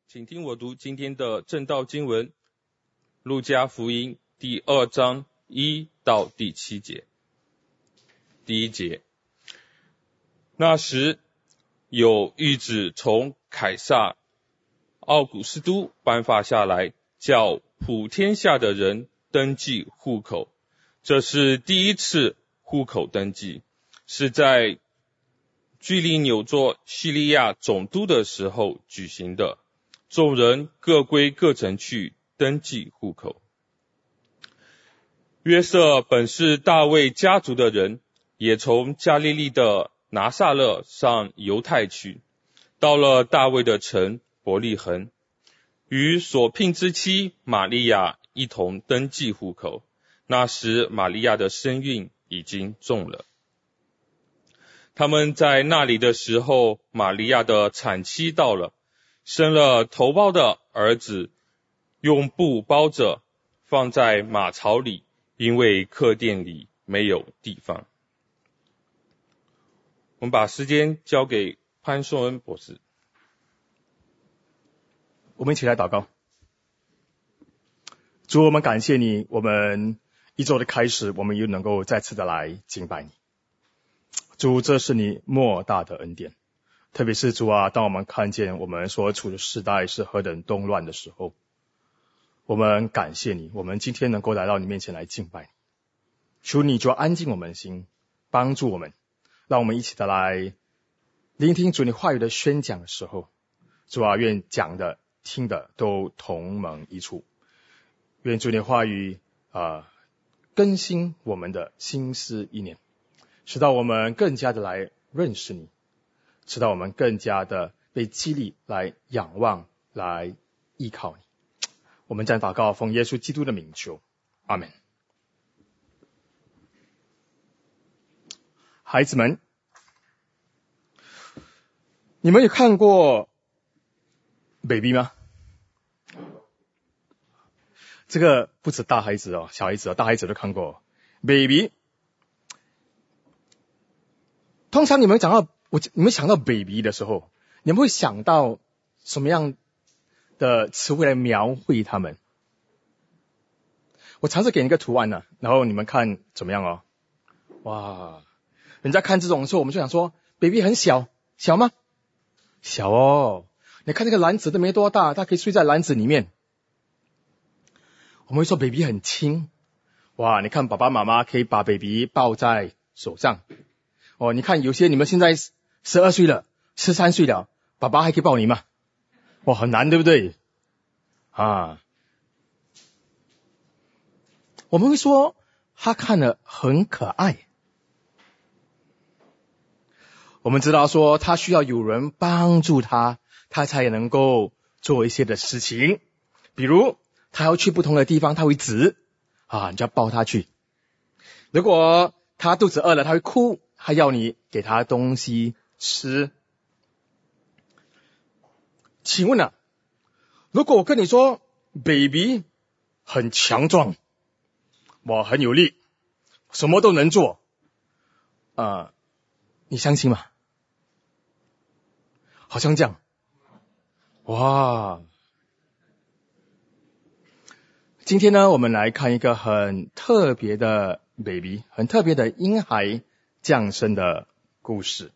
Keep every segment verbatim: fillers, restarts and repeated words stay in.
请听我读今天的正道经文，路加福音第二章一到第七节。第一节，那时有谕旨从凯撒奥古斯都颁发下来，叫普天下的人登记户口。这是第一次户口登记，是在居里纽做叙利亚总督的时候举行的。众人各归各城去登记户口。约瑟本是大卫家族的人，也从加利利的拿撒勒上犹太去，到了大卫的城伯利恒，与所聘之妻玛利亚一同登记户口。那时玛利亚的身孕已经重了。他们在那里的时候，玛利亚的产期到了，生了头胞的儿子，用布包着，放在马槽里，因为客店里没有地方。我们把时间交给潘颂恩博士。 我们一起来祷告。主，我们感谢你，我们一周的开始，我们又能够再次的来敬拜你。主，这是你莫大的恩典。特别是主啊，当我们看见我们所处的时代是何等动乱的时候，我们感谢你，我们今天能够来到你面前来敬拜你。求你就安静我们的心，帮助我们，让我们一起的来聆听主你话语的宣讲的时候，主啊，愿讲的听的都同盟一处。愿主你话语啊、呃、更新我们的心思意念，使到我们更加的来认识你，使到我们更加的被激励来仰望，来依靠你。我们将祷告奉耶稣基督的名求，阿们。孩子们，你们有看过 baby 吗？这个不止大孩子哦，小孩子哦，大孩子都看过 baby。通常你们讲到我，你们想到 baby 的时候，你们会想到什么样的词汇来描绘他们？我尝试给你一个图案呢、啊，然后你们看怎么样哦？哇，人家看这种的时候，我们就想说 baby 很小，小吗？小哦，你看那个篮子都没多大，它可以睡在篮子里面。我们会说 baby 很轻，哇，你看爸爸妈妈可以把 baby 抱在手上。哦，你看有些你们现在十二岁了，十三岁了，爸爸还可以抱你吗？哇，很难，对不对？啊，我们会说他看了很可爱。我们知道说他需要有人帮助他，他才能够做一些的事情，比如他要去不同的地方，他会指啊，你就要抱他去。如果他肚子饿了，他会哭，还要你给他东西吃。请问啊，如果我跟你说 baby 很强壮，我很有力，什么都能做，啊、呃，你相信吗？好像这样。哇，今天呢，我们来看一个很特别的 baby， 很特别的婴孩降生的故事。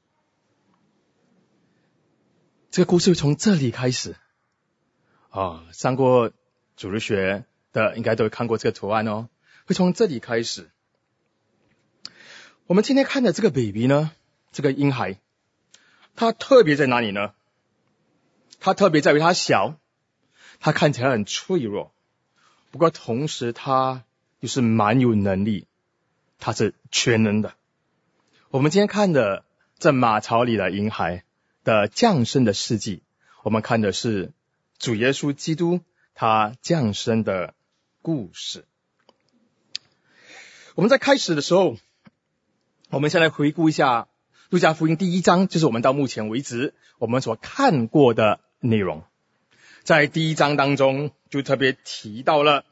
这个故事从这里开始啊，上过主日学的应该都看过这个图案哦，会从这里开始。我们今天看的这个 baby 呢，这个婴孩，他特别在哪里呢？他特别在于他小，他看起来很脆弱，不过同时他又是蛮有能力，他是全能的。我们今天看的这马槽里的婴孩的降生的事迹，我们看的是主耶稣基督他降生的故事。我们在开始的时候，我们先来回顾一下路加福音第一章，就是我们到目前为止我们所看过的内容。在第一章当中就特别提到了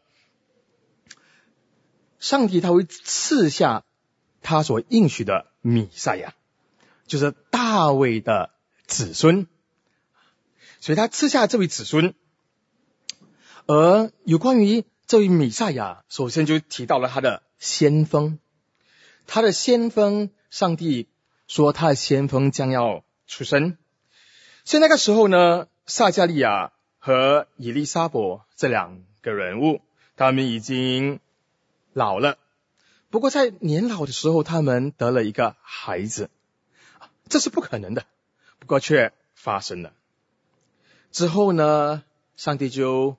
上帝他会赐下他所应许的弥赛亚，就是大卫的子孙。 所以他赐下这位子孙。而有关于这位弥赛亚，首先就提到了他的先锋。他的先锋，上帝说他的先锋将要出生。所以那个时候呢，撒迦利亚和以利沙伯这两个人物，他们已经老了。不过在年老的时候，他们得了一个孩子，这是不可能的，不过却发生了。之后呢，上帝就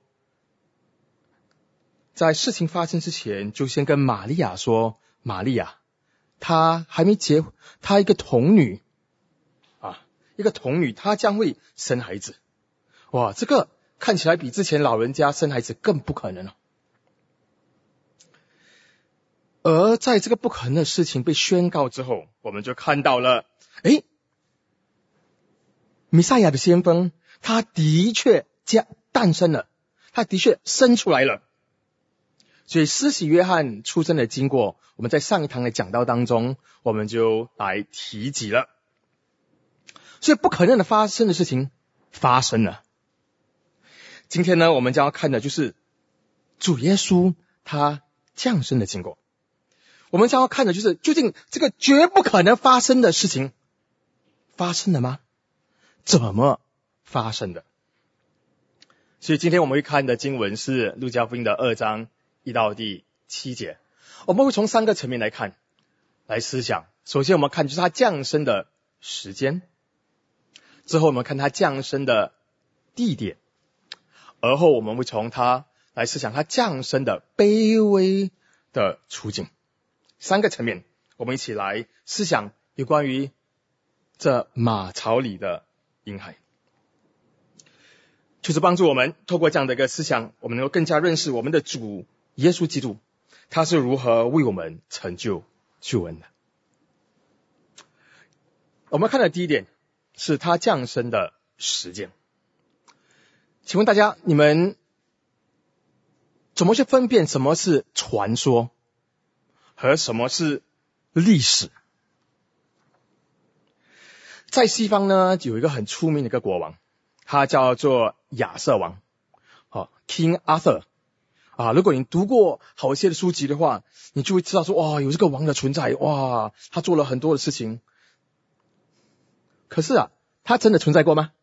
在事情发生之前，就先跟玛利亚说，玛利亚，她还没结，她一个童女啊，一个童女，她将会生孩子。哇，这个看起来比之前老人家生孩子更不可能了。而在这个不可能的事情被宣告之后，我们就看到了，诶，弥赛亚的先锋，他的确加诞生了，他的确生出来了。所以施洗约翰出生的经过，我们在上一堂的讲道当中，我们就来提及了。所以不可能的发生的事情发生了。今天呢，我们将要看的就是主耶稣他降生的经过。我们将要看的就是究竟这个绝不可能发生的事情发生了吗？怎么发生的？所以今天我们会看的经文是路加福音的二章一到第七节。我们会从三个层面来看，来思想。首先我们看就是他降生的时间，之后我们看他降生的地点，而后我们会从他来思想他降生的卑微的处境。三个层面，我们一起来思想有关于这马槽里的婴孩，就是帮助我们透过这样的一个思想，我们能够更加认识我们的主耶稣基督，他是如何为我们成就救恩的。我们看的第一点是他降生的时间。请问大家，你们怎么去分辨什么是传说和什么是历史？在西方呢，有一个很出名的一个国王，他叫做亚瑟王，哦 King Arthur 啊。如果你读过好一些的书籍的话，你就会知道说，哇，有这个王的存在，哇，他做了很多的事情。可是啊，他真的存在过吗？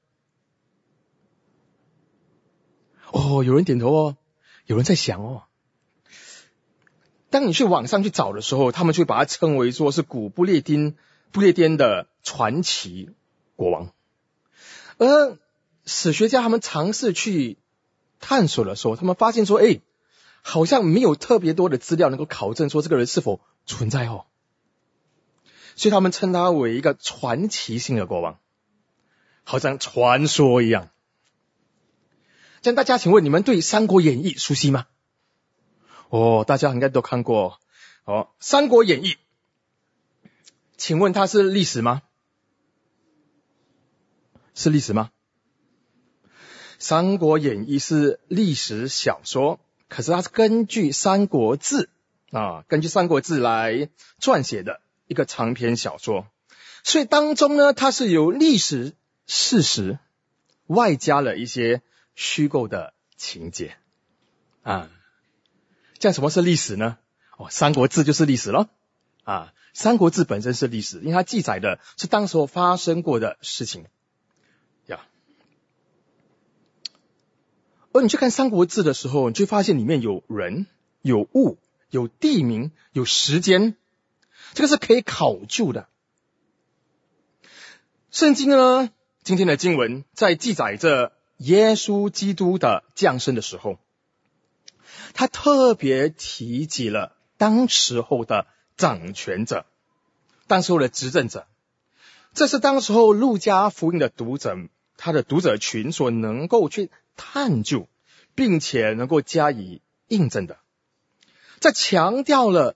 哦，有人点头哦，有人在想哦。当你去网上去找的时候，他们就会把它称为说是古不列颠不列颠的传奇国王。而史学家他们尝试去探索的时候，他们发现说，诶，好像没有特别多的资料能够考证说这个人是否存在哦。所以他们称他为一个传奇性的国王，好像传说一样。这样大家请问你们对《三国演义》熟悉吗？哦，大家应该都看过哦，《三国演义》，请问它是历史吗？是历史吗？《三国演义》是历史小说，可是它是根据《三国志》啊，根据《三国志》来撰写的一个长篇小说，所以当中呢，它是有历史事实，外加了一些虚构的情节啊。这样什么是历史呢？哦，《三国志》就是历史咯啊，《三国志》本身是历史，因为它记载的是当时候发生过的事情呀。而你去看《三国志》的时候，你就会发现里面有人、有物、有地名、有时间，这个是可以考究的。圣经呢，今天的经文在记载着耶稣基督的降生的时候，他特别提及了当时候的掌权者，当时候的执政者。这是当时候路加福音的读者，他的读者群所能够去探究并且能够加以印证的。在强调了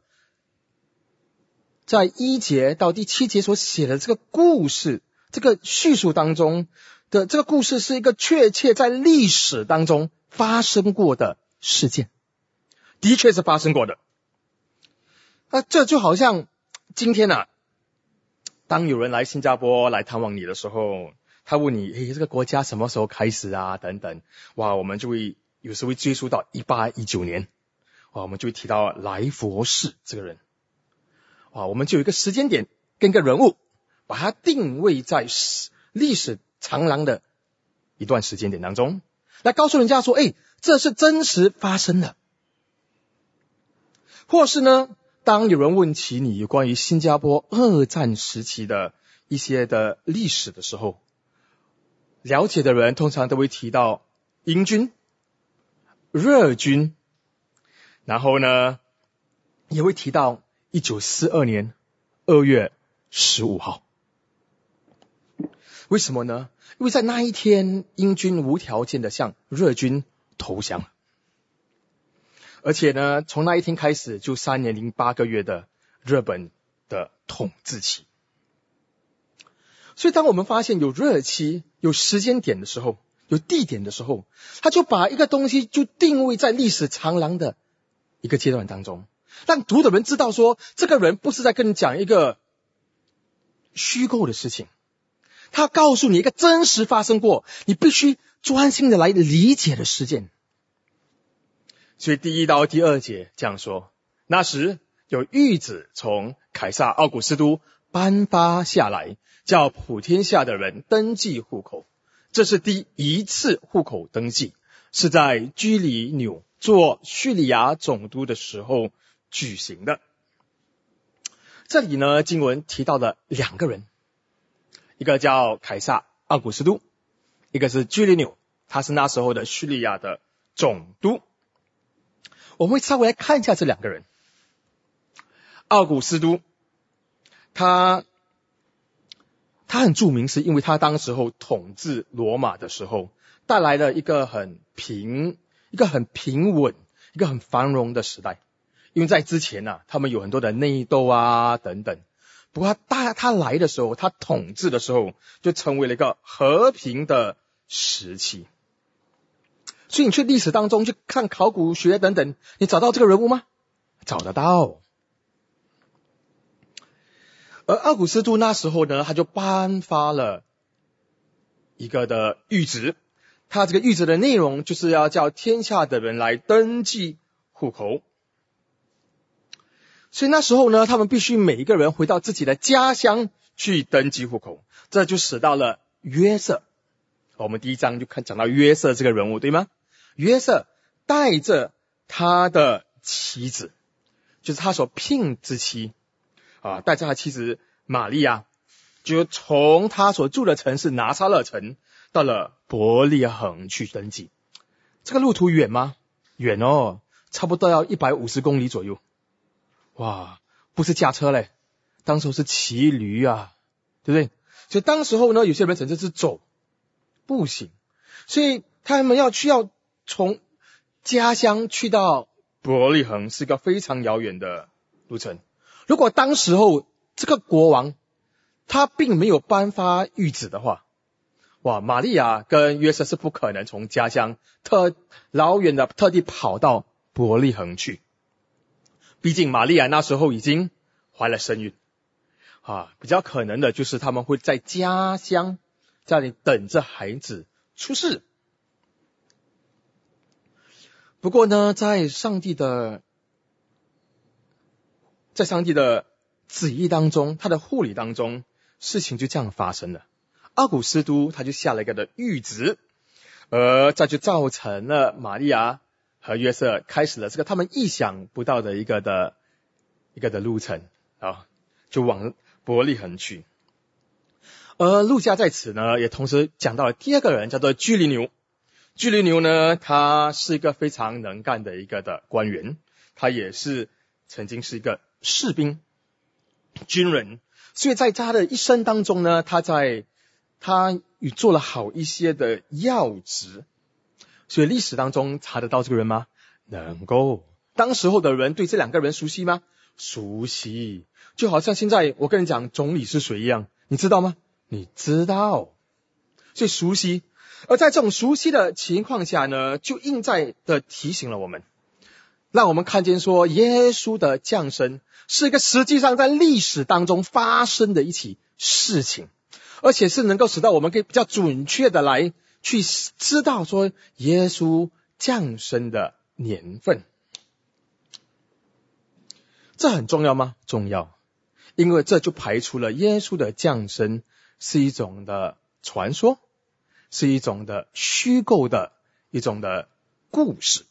在一节到第七节所写的这个故事，这个叙述当中的这个故事是一个确切在历史当中发生过的事件，的确是发生过的。那这就好像今天啊，当有人来新加坡来探望你的时候， 他问你，诶，这个国家什么时候开始啊？等等，哇，我们就会有时会追溯到一八一九年，哇，我们就会提到莱佛士这个人，哇，我们就有一个时间点跟一个人物，把它定位在历史长廊的一段时间点当中，来告诉人家说，诶，这是真实发生的。或是呢，当有人问起你有关于新加坡二战时期的一些的历史的时候，了解的人通常都会提到英军、日军，然后呢，也会提到一九四二年二月十五号。为什么呢？因为在那一天，英军无条件的向日军投降。而且呢，从那一天开始，就三年零八个月的日本的统治期。所以当我们发现有日期、有时间点的时候，有地点的时候，他就把一个东西就定位在历史长廊的一个阶段当中，让读的人知道说，这个人不是在跟你讲一个虚构的事情，他告诉你一个真实发生过，你必须专心的来理解的事件。所以第一到第二节这样说，那时有谕旨从凯撒奥古斯都颁发下来，叫普天下的人登记户口。这是第一次户口登记，是在居里纽做叙利亚总督的时候举行的。这里呢，经文提到了两个人，一个叫凯撒奥古斯都，一个是居里纽，他是那时候的叙利亚的总督。我们会稍微来看一下这两个人。奥古斯都，他他很著名，是因为他当时候统治罗马的时候，带来了一个很平、一个很平稳、一个很繁荣的时代。因为在之前啊，他们有很多的内斗啊等等。不过他他来的时候，他统治的时候，就成为了一个和平的时期。所以你去历史当中去看考古学等等，你找到这个人物吗？找得到。而奥古斯都那时候呢，他就颁发了一个的谕旨，他这个谕旨的内容就是要叫天下的人来登记户口。所以那时候呢，他们必须每一个人回到自己的家乡去登记户口，这就使到了约瑟。我们第一章就看讲到约瑟这个人物，对吗？约瑟带着他的妻子，就是他所聘之妻啊，带着他妻子玛利亚，就从他所住的城市拿撒勒城到了伯利恒去登记。这个路途远吗？远哦，差不多要一百五十公里左右。哇，不是驾车嘞，当时候是骑驴啊，对不对？所以当时候呢，有些人甚至是走步行，所以他们要去要从家乡去到伯利恒是一个非常遥远的路程。如果当时候这个国王他并没有颁发谕旨的话，哇，玛利亚跟约瑟是不可能从家乡特老远的特地跑到伯利恒去。毕竟玛利亚那时候已经怀了身孕啊，比较可能的就是他们会在家乡在那里等着孩子出世。不过呢，在上帝的在上帝的旨意当中，他的护理当中，事情就这样发生了。奥古斯都他就下了一个的谕旨，而这就造成了玛利亚和约瑟开始了这个他们意想不到的一个的一个的路程啊，就往伯利恒去。而路加在此呢，也同时讲到了第二个人，叫做居里纽。居里纽呢，他是一个非常能干的一个的官员，他也是曾经是一个士兵、军人，所以在他的一生当中呢，他在他与做了好一些的要职。所以历史当中查得到这个人吗？能够。当时候的人对这两个人熟悉吗？熟悉。就好像现在我跟你讲总理是谁一样，你知道吗？你知道。所以熟悉。而在这种熟悉的情况下呢，就印在的提醒了我们，让我们看见说耶稣的降生是一个实际上在历史当中发生的一起事情， 而且是能够使到我们可以比较准确的来去知道说耶稣降生的年份。这很重要吗？重要，因为这就排除了耶稣的降生是一种的传说，是一种的虚构的一种的故事。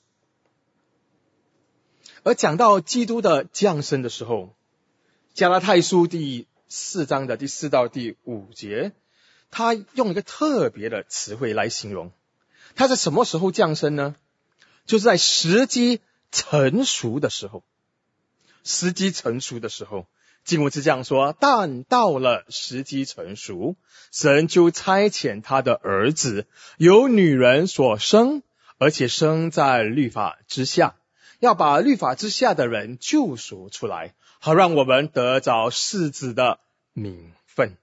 而讲到基督的降生的时候，加拉太书第四章的第四到第五节，他用一个特别的词汇来形容，他在什么时候降生呢？就是在时机成熟的时候。时机成熟的时候，经文是这样说：但到了时机成熟，神就差遣他的儿子，由女人所生，而且生在律法之下，要把律法之下的人救赎出来，好让我们得着世子的名分。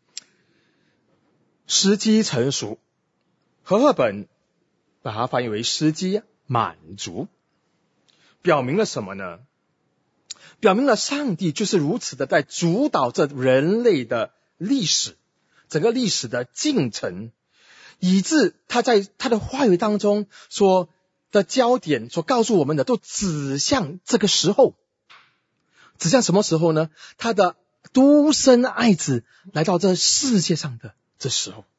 时机成熟，和合本把它翻译为时机满足，表明了什么呢？表明了上帝就是如此的在主导着人类的历史，整个历史的进程，以致他在他的话语当中所的焦点所告诉我们的都指向这个时候。指向什么时候呢？他的独生爱子来到这世界上的这时候。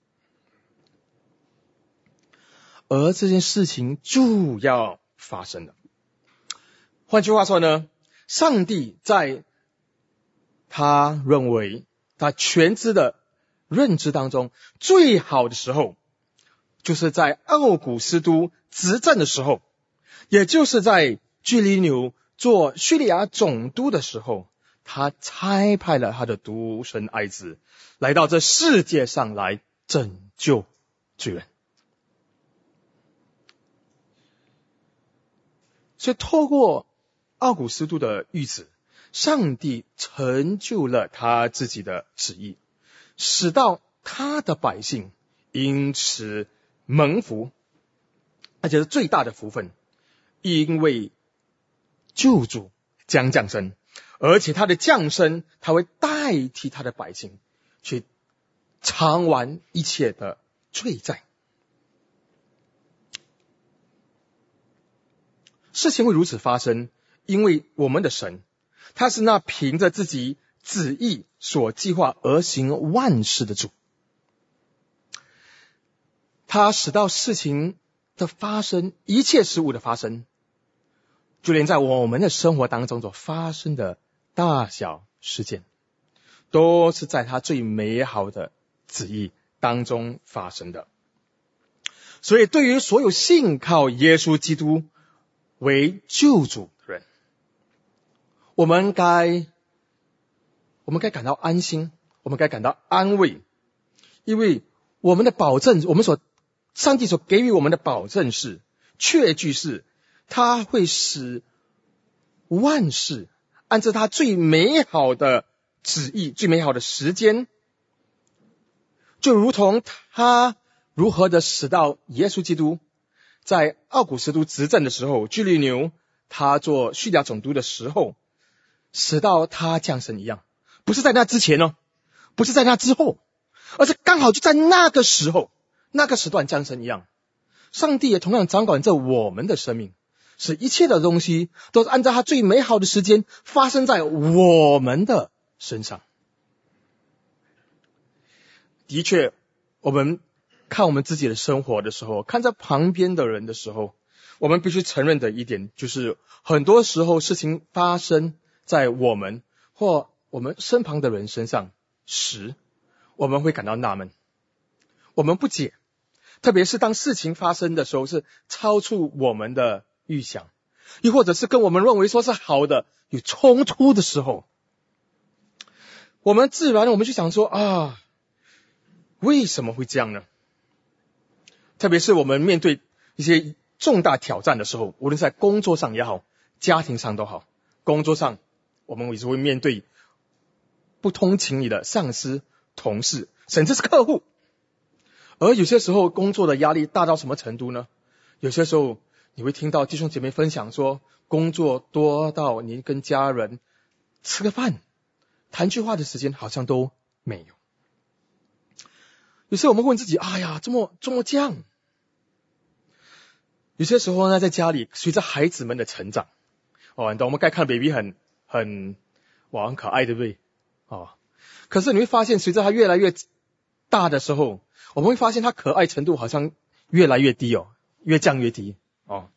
而这件事情就要发生了。换句话说呢，上帝在他认为他全知的认知当中，最好的时候就是在奥古斯都执政的时候，也就是在居里纽做叙利亚总督的时候，他差派了他的独生爱子来到这世界上来拯救罪人。所以透过奥古斯都的谕旨，上帝成就了他自己的旨意，使到他的百姓因此蒙福，而且是最大的福分，因为救主将降生，而且他的降生他会代替他的百姓去偿还一切的罪债。事情会如此发生，因为我们的神他是那凭着自己旨意所计划而行万事的主，他使到事情的发生，一切事物的发生，就连在我们的生活当中所发生的大小事件，都是在他最美好的旨意当中发生的。所以对于所有信靠耶稣基督为救主的人，我们该我们该感到安心，我们该感到安慰，因为我们的保证，我们所上帝所给予我们的保证是，确据是他会使万事按照他最美好的旨意，最美好的时间，就如同他如何的使到耶稣基督在奥古斯都执政的时候，居里纽他做叙利亚总督的时候，使到他降生一样。不是在那之前哦，不是在那之后，而是刚好就在那个时候，那个时段降生一样。上帝也同样掌管着我们的生命，使一切的东西都是按照他最美好的时间发生在我们的身上。的确，我们看我们自己的生活的时候，看在旁边的人的时候，我们必须承认的一点就是，很多时候事情发生在我们或我们身旁的人身上时，我们会感到纳闷，我们不解，特别是当事情发生的时候是超出我们的预想，又或者是跟我们认为说是好的有冲突的时候，我们自然我们就想说啊，为什么会这样呢？特别是我们面对一些重大挑战的时候，无论是在工作上也好，家庭上都好。工作上我们也是会面对不通情理的上司、同事，甚至是客户。而有些时候工作的压力大到什么程度呢？有些时候你会听到弟兄姐妹分享说，工作多到你跟家人吃个饭谈句话的时间好像都没有。 有时候我们问自己，哎呀，这么这么这样。有些时候呢，在家里随着孩子们的成长，哦，你懂，我们该看 baby 很很哇很可爱，对不对？哦，可是你会发现，随着他越来越大的时候，我们会发现他可爱程度好像越来越低哦，越降越低哦。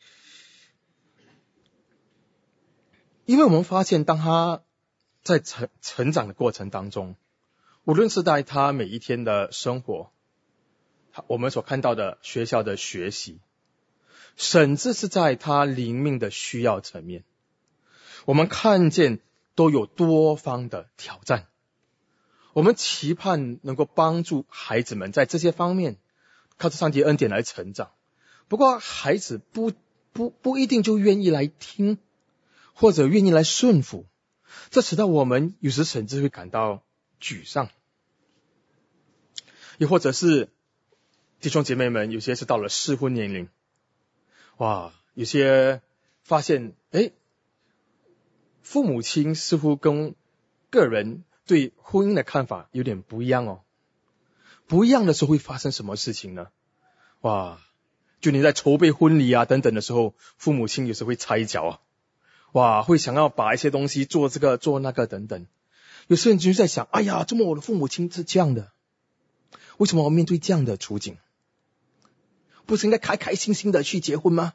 因为我们发现，当他在成成长的过程当中，无论是在他每一天的生活，我们所看到的学校的学习，甚至是在他灵命的需要层面，我们看见都有多方的挑战。我们期盼能够帮助孩子们在这些方面靠着上帝恩典来成长。不过孩子不不不一定就愿意来听，或者愿意来顺服，这使到我们有时甚至会感到沮丧。又或者是弟兄姐妹们，有些是到了适婚年龄，哇，有些发现，诶，父母亲似乎跟个人对婚姻的看法有点不一样哦。不一样的时候会发生什么事情呢？哇，就你在筹备婚礼啊等等的时候，父母亲有时会拆脚啊，哇，会想要把一些东西做这个做那个等等。有些人就在想，哎呀，怎么我的父母亲是这样的？为什么我面对这样的处境？不是应该开开心心的去结婚吗？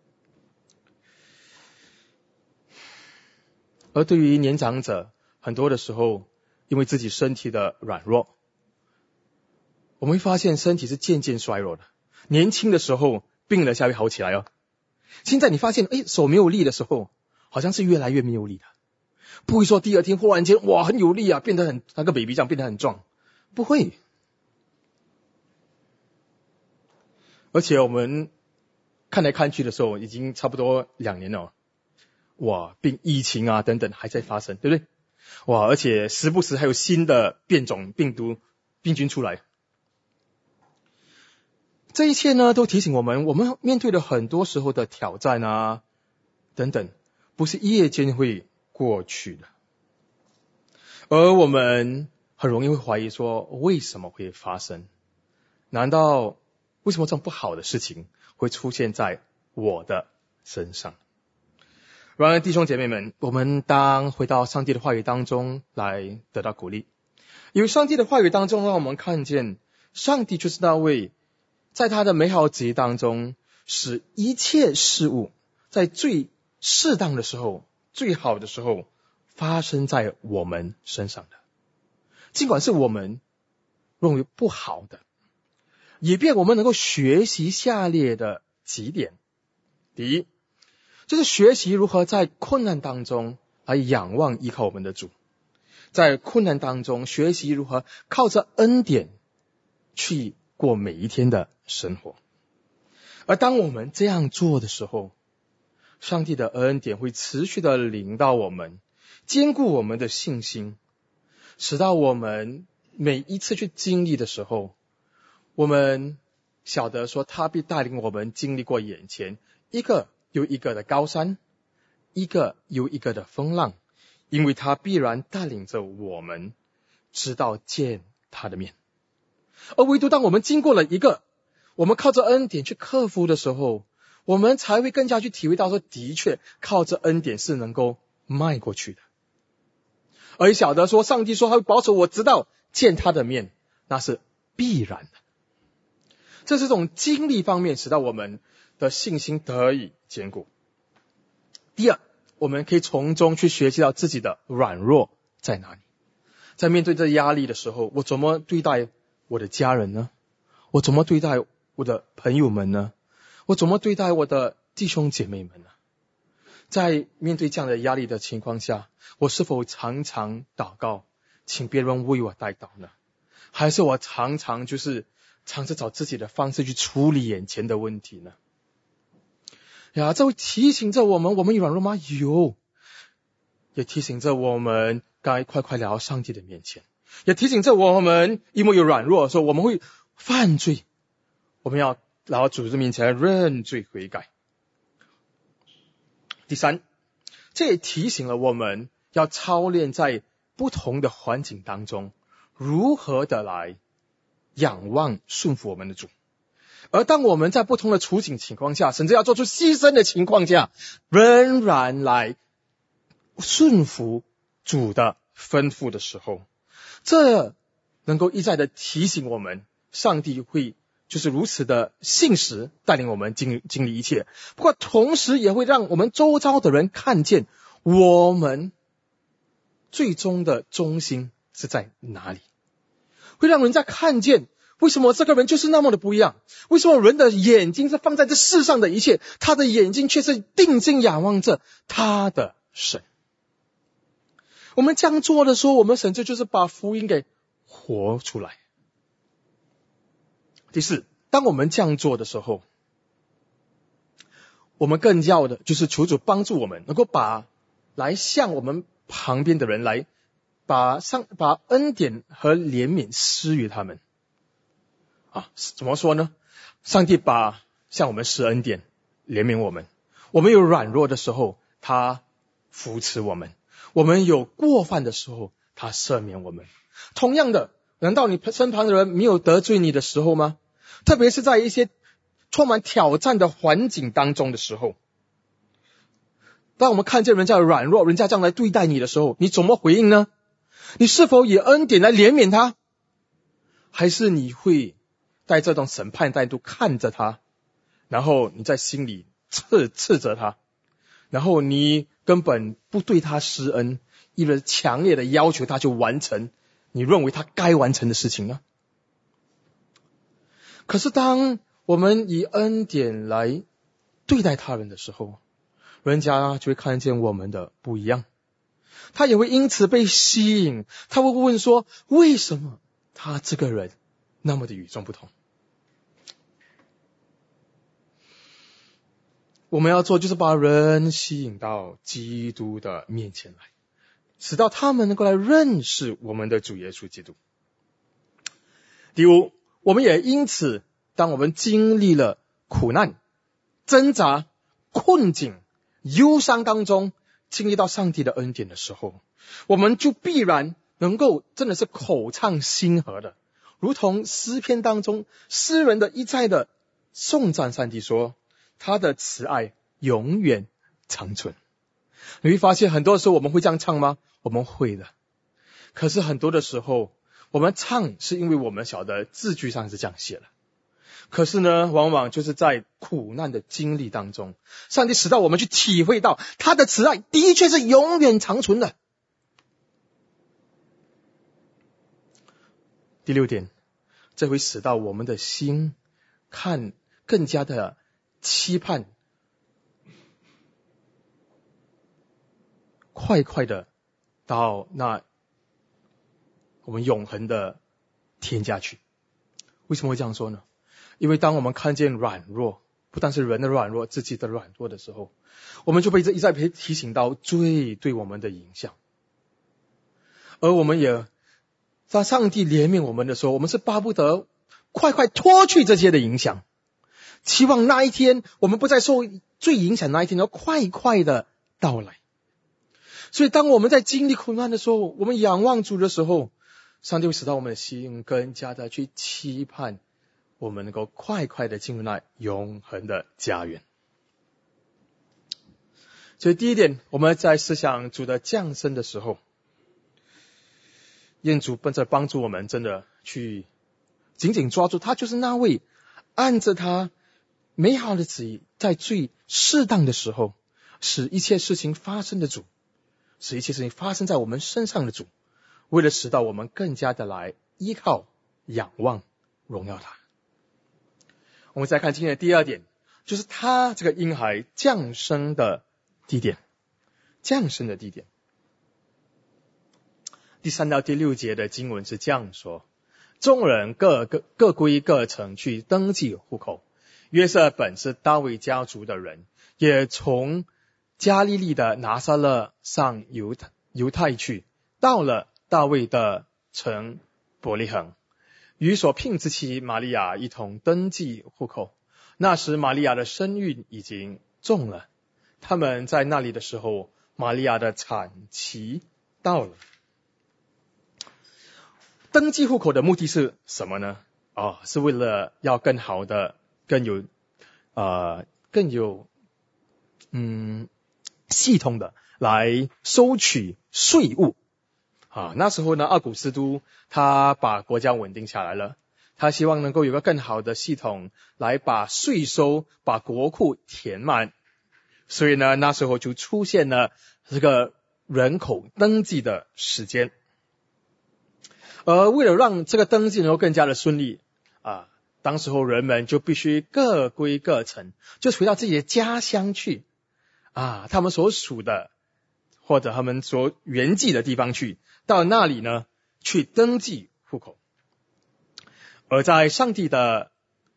而对于年长者，很多的时候因为自己身体的软弱，我们会发现身体是渐渐衰弱的。年轻的时候病了才会好起来哦，现在你发现诶手没有力的时候，好像是越来越没有力的。不会说第二天忽然间哇很有力啊，变得很那个 baby 这样变得很壮，不会。而且我们看来看去的时候已经差不多两年了，哇，病疫情啊等等还在发生，对不对？哇，而且时不时还有新的变种病毒病菌出来。这一切呢都提醒我们，我们面对了很多时候的挑战啊等等，不是一夜间会过去的。而我们很容易会怀疑说，为什么会发生？难道为什么这种不好的事情会出现在我的身上？然而弟兄姐妹们，我们当回到上帝的话语当中来得到鼓励，因为上帝的话语当中让我们看见，上帝就是那位在他的美好旨意当中，使一切事物在最适当的时候、最好的时候发生在我们身上的，尽管是我们认为不好的，以便我们能够学习下列的几点。第一，就是学习如何在困难当中来仰望依靠我们的主，在困难当中学习如何靠着恩典去过每一天的生活。而当我们这样做的时候，上帝的恩典会持续的临到我们，坚固我们的信心，使到我们每一次去经历的时候，我们晓得说他必带领我们经历过眼前一个又一个的高山，一个又一个的风浪，因为他必然带领着我们直到见他的面。而唯独当我们经过了一个，我们靠着恩典去克服的时候，我们才会更加去体会到说，的确靠着恩典是能够迈过去的。而晓得说上帝说他会保守我直到见他的面，那是必然的。这是种经历方面使到我们的信心得以坚固。第二，我们可以从中去学习到自己的软弱在哪里。在面对这压力的时候，我怎么对待我的家人呢？我怎么对待我的朋友们呢？我怎么对待我的弟兄姐妹们呢？在面对这样的压力的情况下，我是否常常祷告，请别人为我代祷呢？还是我常常就是尝试找自己的方式去处理眼前的问题呢？呀，这会提醒着我们，我们有软弱吗？有。也提醒着我们该快快来到上帝的面前，也提醒着我们，因为有软弱的时候，我们会犯罪，我们要来到主的面前认罪悔改。第三，这也提醒了我们要操练在不同的环境当中如何的来仰望顺服我们的主。而当我们在不同的处境情况下，甚至要做出牺牲的情况下，仍然来顺服主的吩咐的时候，这能够一再的提醒我们，上帝会就是如此的信实带领我们经经历一切。不过同时也会让我们周遭的人看见我们最终的中心是在哪里，会让人家看见为什么这个人就是那么的不一样，为什么人的眼睛是放在这世上的一切，他的眼睛却是定睛仰望着他的神。我们这样做的时候，我们甚至就是把福音给活出来。第四，当我们这样做的时候，我们更要的就是求主帮助我们能够把来向我们旁边的人来把上把恩典和怜悯施予他们啊。怎么说呢？上帝把向我们施恩典怜悯我们，我们有软弱的时候他扶持我们，我们有过犯的时候他赦免我们。同样的，难道你身旁的人没有得罪你的时候吗？特别是在一些充满挑战的环境当中的时候，当我们看见人家的软弱，人家这样来对待你的时候，你怎么回应呢？你是否以恩典来怜悯他，还是你会带这种审判态度看着他，然后你在心里斥斥责他，然后你根本不对他施恩，一个强烈的要求他就完成你认为他该完成的事情呢？可是当我们以恩典来对待他人的时候，人家就会看见我们的不一样，他也会因此被吸引，他会问说，为什么他这个人那么的与众不同？我们要做就是把人吸引到基督的面前来，使到他们能够来认识我们的主耶稣基督。第五，我们也因此当我们经历了苦难、挣扎、困境、忧伤当中，经历到上帝的恩典的时候，我们就必然能够真的是口唱心和的，如同诗篇当中诗人的一再的颂赞上帝说，他的慈爱永远长存。你会发现很多时候我们会这样唱吗？我们会的。可是很多的时候我们唱是因为我们晓得字句上是这样写的，可是呢往往就是在苦难的经历当中，上帝使到我们去体会到他的慈爱的确是永远长存的。第六点，这会使到我们的心看更加的期盼，快快的到那我们永恒的天家去。为什么会这样说呢？因为当我们看见软弱，不但是人的软弱，自己的软弱的时候，我们就被这一再提醒到罪对我们的影响。而我们也在上帝怜悯我们的时候，我们是巴不得快快脱去这些的影响，期望那一天我们不再受罪影响，那一天要快快的到来。所以当我们在经历苦难的时候，我们仰望主的时候，上帝会使到我们的心更加的去期盼我们能够快快的进入那永恒的家园。所以第一点，我们在思想主的降生的时候，愿主奔着帮助我们真的去紧紧抓住他，就是那位按着他美好的旨意在最适当的时候使一切事情发生的主，使一切事情发生在我们身上的主，为了使到我们更加的来依靠仰望荣耀他。我们再看今天的第二点，就是他这个婴孩降生的地点，降生的地点。第三到第六节的经文是这样说，众人各各各归各城去登记户口。约瑟本是大卫家族的人，也从加利利的拿撒勒上犹太犹太去，到了大卫的城伯利恒，与所聘之妻玛利亚一同登记户口。那时玛利亚的身孕已经重了，他们在那里的时候，玛利亚的产期到了。登记户口的目的是什么呢？ 哦，是为了要更好的、更有呃更有嗯系统的来收取税务啊。那时候呢，奥古斯都他把国家稳定下来了，他希望能够有个更好的系统来把税收、把国库填满，所以呢，那时候就出现了这个人口登记的时间。而为了让这个登记能够更加的顺利啊，当时候人们就必须各归各城，就回到自己的家乡去啊，他们所属的或者他们所原籍的地方去，到那里呢去登记户口。而在上帝的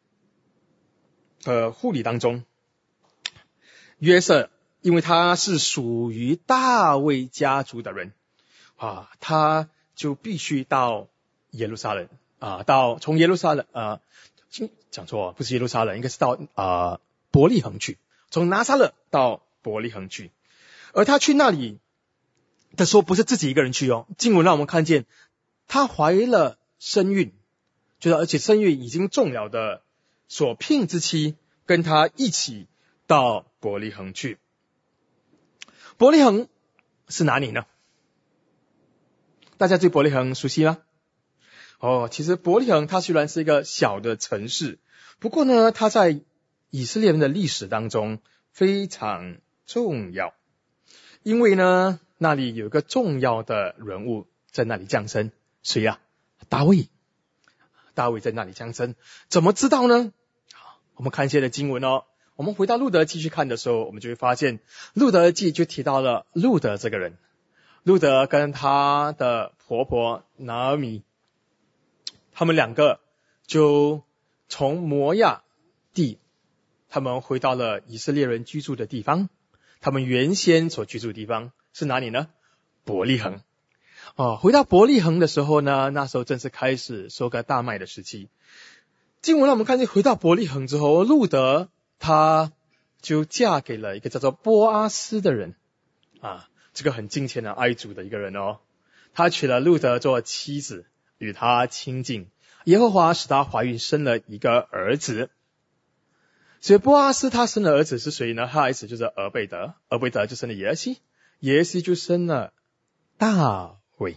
呃护理当中，约瑟因为他是属于大卫家族的人啊，他就必须到耶路撒冷啊，到从耶路撒冷啊，讲错，不是耶路撒冷，应该是到啊伯利恒去，从拿撒勒到伯利恒去。而他去那里的时候，不是自己一个人去哦，经文让我们看见他怀了身孕，就是而且身孕已经重了的所聘之妻跟他一起到伯利恒去。伯利恒是哪里呢？大家对伯利恒熟悉吗？哦，其实伯利恒它虽然是一个小的城市，不过呢，它在以色列人的历史当中非常重要，因为呢，那里有一个重要的人物在那里降生，谁呀？大卫。大卫在那里降生，怎么知道呢？我们看一些的经文哦。我们回到路德记去看的时候，我们就会发现路德记就提到了路德这个人。路德跟他的婆婆拿俄米，他们两个就从摩亚地，他们回到了以色列人居住的地方。他们原先所居住的地方是哪里呢？伯利恒。哦，回到伯利恒的时候呢，那时候正是开始收割大麦的时期。经文让我们看见，回到伯利恒之后，路德她就嫁给了一个叫做波阿斯的人啊，这个很敬虔的哀族的一个人哦。他娶了路德做妻子，与他亲近，耶和华使他怀孕，生了一个儿子。所以波阿斯他生的儿子是谁呢？他的儿子就是俄贝德，俄贝德就生了耶西，耶西就生了大卫。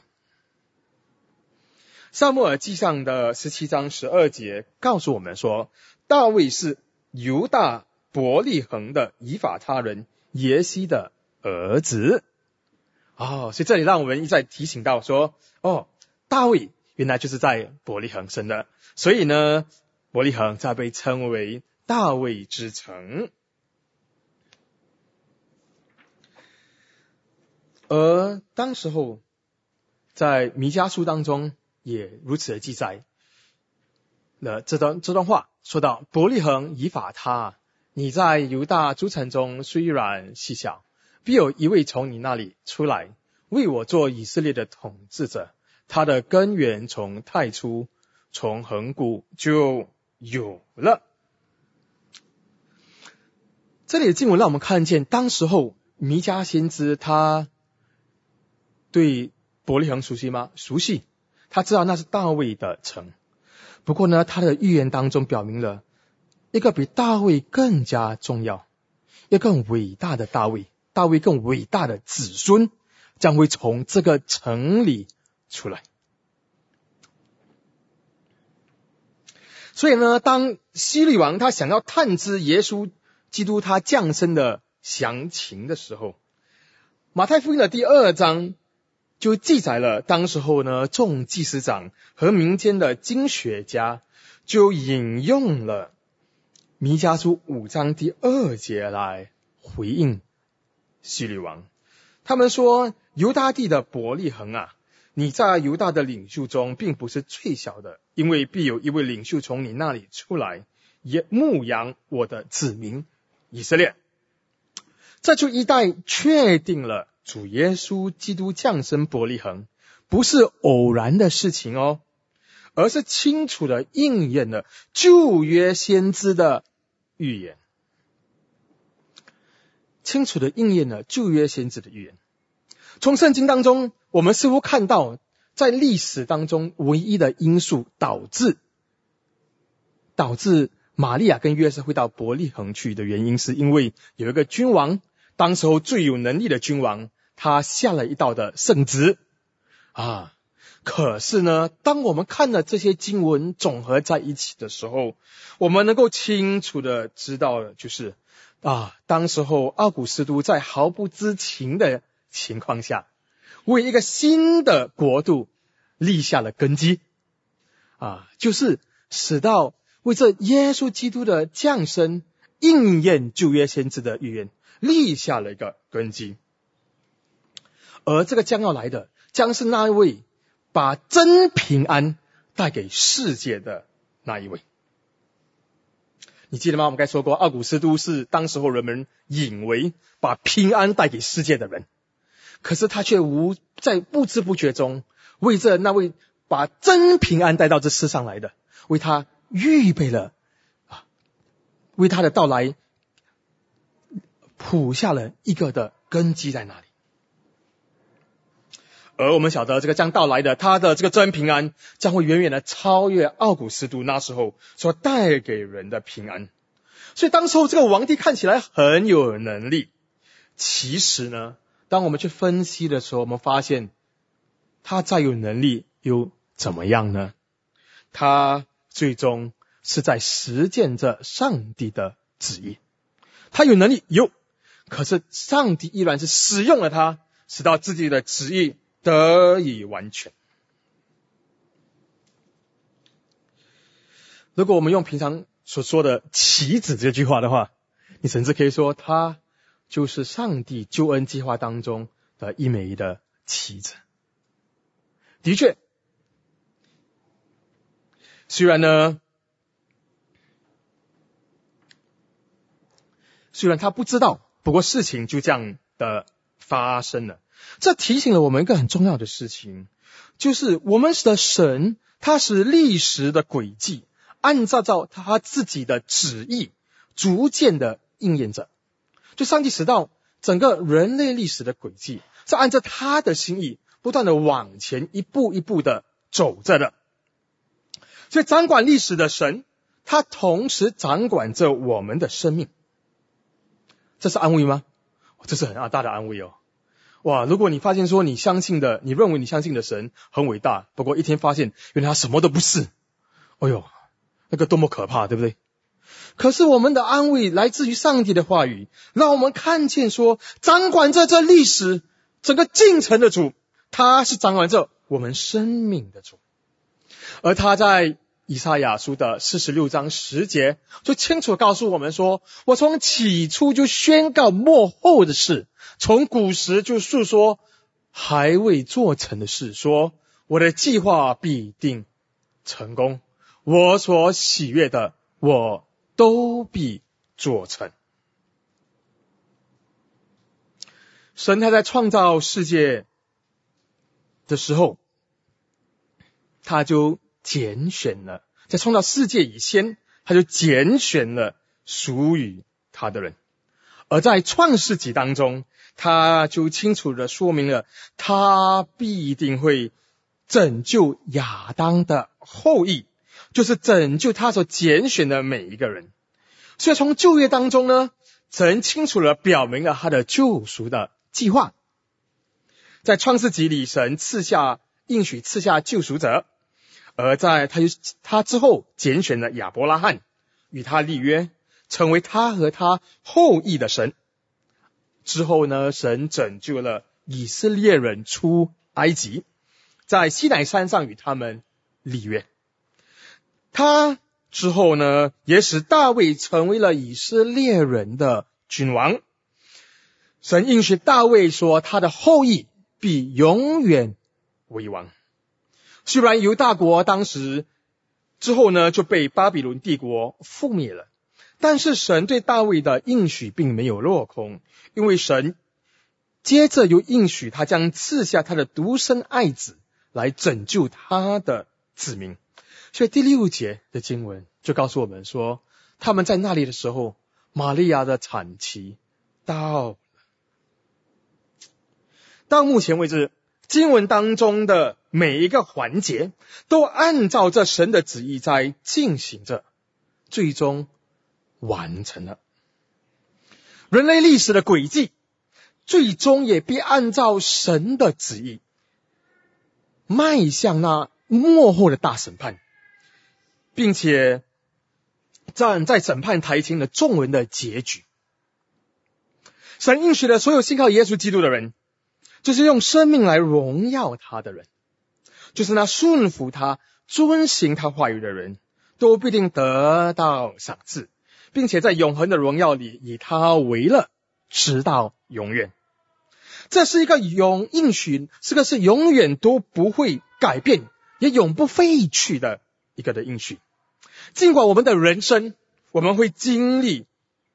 撒母耳记上的十七章十二节告诉我们说，大卫是犹大伯利恒的以法他人耶西的儿子。哦，所以这里让我们一再提醒到说，哦，大卫原来就是在伯利恒生的，所以呢，伯利恒才被称为大卫之城。而当时候在弥迦书当中也如此的记载了这段这段话，说到伯利恒以法他，你在犹大诸城中虽然细小，必有一位从你那里出来，为我做以色列的统治者，他的根源从太初，从亘古就有了。这里的经文让我们看见，当时候弥迦先知他对伯利恒熟悉吗？熟悉，他知道那是大卫的城。不过呢，他的预言当中表明了一个比大卫更加重要、一个更伟大的大卫，大卫更伟大的子孙将会从这个城里出来。所以呢，当希律王他想要探知耶稣基督他降生的详情的时候，马太福音的第二章就记载了，当时候呢，众祭司长和民间的经学家就引用了弥迦书五章第二节来回应希律王。他们说，犹大地的伯利恒啊，你在犹大的领袖中并不是最小的，因为必有一位领袖从你那里出来，也牧养我的子民以色列。这就一代确定了主耶稣基督降生伯利恒不是偶然的事情哦，而是清楚的应验了旧约先知的预言，清楚的应验了旧约先知的预言。从圣经当中，我们似乎看到在历史当中唯一的因素导致导致玛利亚跟约瑟会到伯利恒去的原因，是因为有一个君王，当时候最有能力的君王，他下了一道的圣旨啊。可是呢，当我们看了这些经文总合在一起的时候，我们能够清楚的知道的就是啊，当时候奥古斯都在毫不知情的情况下，为一个新的国度立下了根基啊，就是使到为这耶稣基督的降生应验旧约先知的预言，立下了一个根基。而这个将要来的，将是那一位把真平安带给世界的那一位。你记得吗？我们刚才说过，奥古斯都是当时候人们以为把平安带给世界的人，可是他却无在不知不觉中为这那位把真平安带到这世上来的，为他预备了啊，为他的到来铺下了一个的根基在那里。而我们晓得这个将到来的，他的这个真平安将会远远的超越奥古斯都那时候所带给人的平安。所以当时候这个皇帝看起来很有能力，其实呢，当我们去分析的时候，我们发现他再有能力又怎么样呢？他最终是在实践着上帝的旨意。他有能力有，可是上帝依然是使用了他，使到自己的旨意得以完全。如果我们用平常所说的棋子这句话的话，你甚至可以说它就是上帝救恩计划当中的一枚的棋子。的确，虽然呢，虽然他不知道，不过事情就这样的发生了。这提醒了我们一个很重要的事情，就是我们的神，他是历史的轨迹，按照照他自己的旨意，逐渐的应验着。就上帝使到整个人类历史的轨迹，是按照他的心意，不断的往前一步一步的走着的。所以掌管历史的神，他同时掌管着我们的生命。这是安慰吗？这是很大的安慰哦。哇，如果你发现说你相信的，你认为你相信的神很伟大，不过一天发现原来他什么都不是，哎呦，那个多么可怕，对不对？可是我们的安慰来自于上帝的话语，让我们看见说，掌管着这历史整个进程的主，他是掌管着我们生命的主。而他在以赛亚书的四十六章十节就清楚告诉我们说，我从起初就宣告末后的事，从古时就述说还未做成的事，说我的计划必定成功，我所喜悦的我都必做成。神他在创造世界的时候，他就拣选了，在创造世界以前，他就拣选了属于他的人。而在创世纪当中，他就清楚地说明了，他必定会拯救亚当的后裔，就是拯救他所拣选的每一个人。所以从旧约当中呢，神清楚地表明了他的救赎的计划。在创世纪里，神赐下应许赐下救赎者，而在他他之后拣选了亚伯拉罕，与他立约，成为他和他后裔的神。之后呢，神拯救了以色列人出埃及，在西乃山上与他们立约。他之后呢，也使大卫成为了以色列人的君王。神应许大卫说，他的后裔必永远为王。虽然犹大国当时之后呢就被巴比伦帝国覆灭了，但是神对大卫的应许并没有落空，因为神接着又应许他将赐下他的独生爱子来拯救他的子民。所以第六节的经文就告诉我们说，他们在那里的时候，玛利亚的产期到了。到目前为止，经文当中的每一个环节都按照着神的旨意在进行着。 最终完成了。人类历史的轨迹最终也必按照神的旨意迈向那末后的大审判，并且站在审判台前的众人的结局。神应许了所有信靠耶稣基督的人，就是用生命来荣耀他的人，就是那顺服他、遵行他话语的人，都必定得到赏赐，并且在永恒的荣耀里以他为乐，直到永远。这是一个永应许，这个是永远都不会改变，也永不废去的一个的应许。尽管我们的人生，我们会经历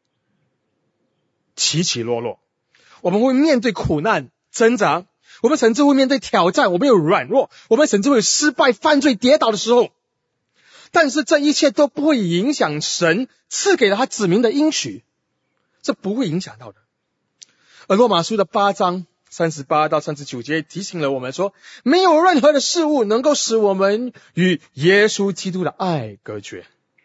起起落落，我们会面对苦难挣扎，我们甚至会面对挑战，我们有软弱，我们甚至会有失败、犯罪、跌倒的时候，但是这一切都不会影响神赐给了他子民的应许，这不会影响到的。而罗马书的八章三十八到三十九节提醒了我们说，没有任何的事物能够使我们与耶稣基督的爱隔绝，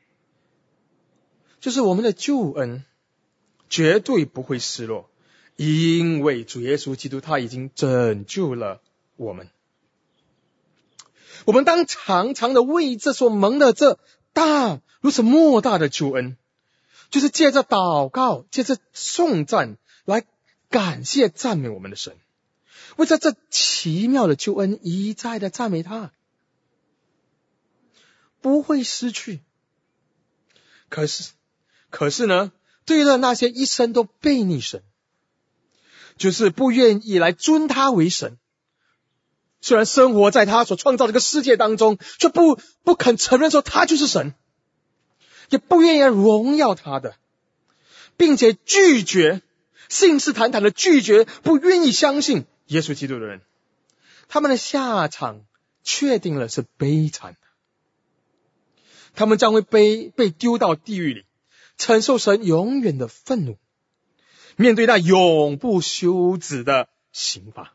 就是我们的救恩绝对不会失落，因为主耶稣基督他已经拯救了我们。我们当常常的为这所蒙的这大如此莫大的救恩，就是借着祷告，借着颂赞来感谢赞美我们的神，为着这奇妙的救恩一再的赞美他，不会失去。可是可是呢，对于那些一生都背逆神，就是不愿意来尊他为神，虽然生活在他所创造这个世界当中，却不不肯承认说他就是神，也不愿意来荣耀他的，并且拒绝信誓旦旦的拒绝，不愿意相信耶稣基督的人，他们的下场确定了是悲惨的。他们将会被被丢到地狱里，承受神永远的愤怒，面对那永不休止的刑罚。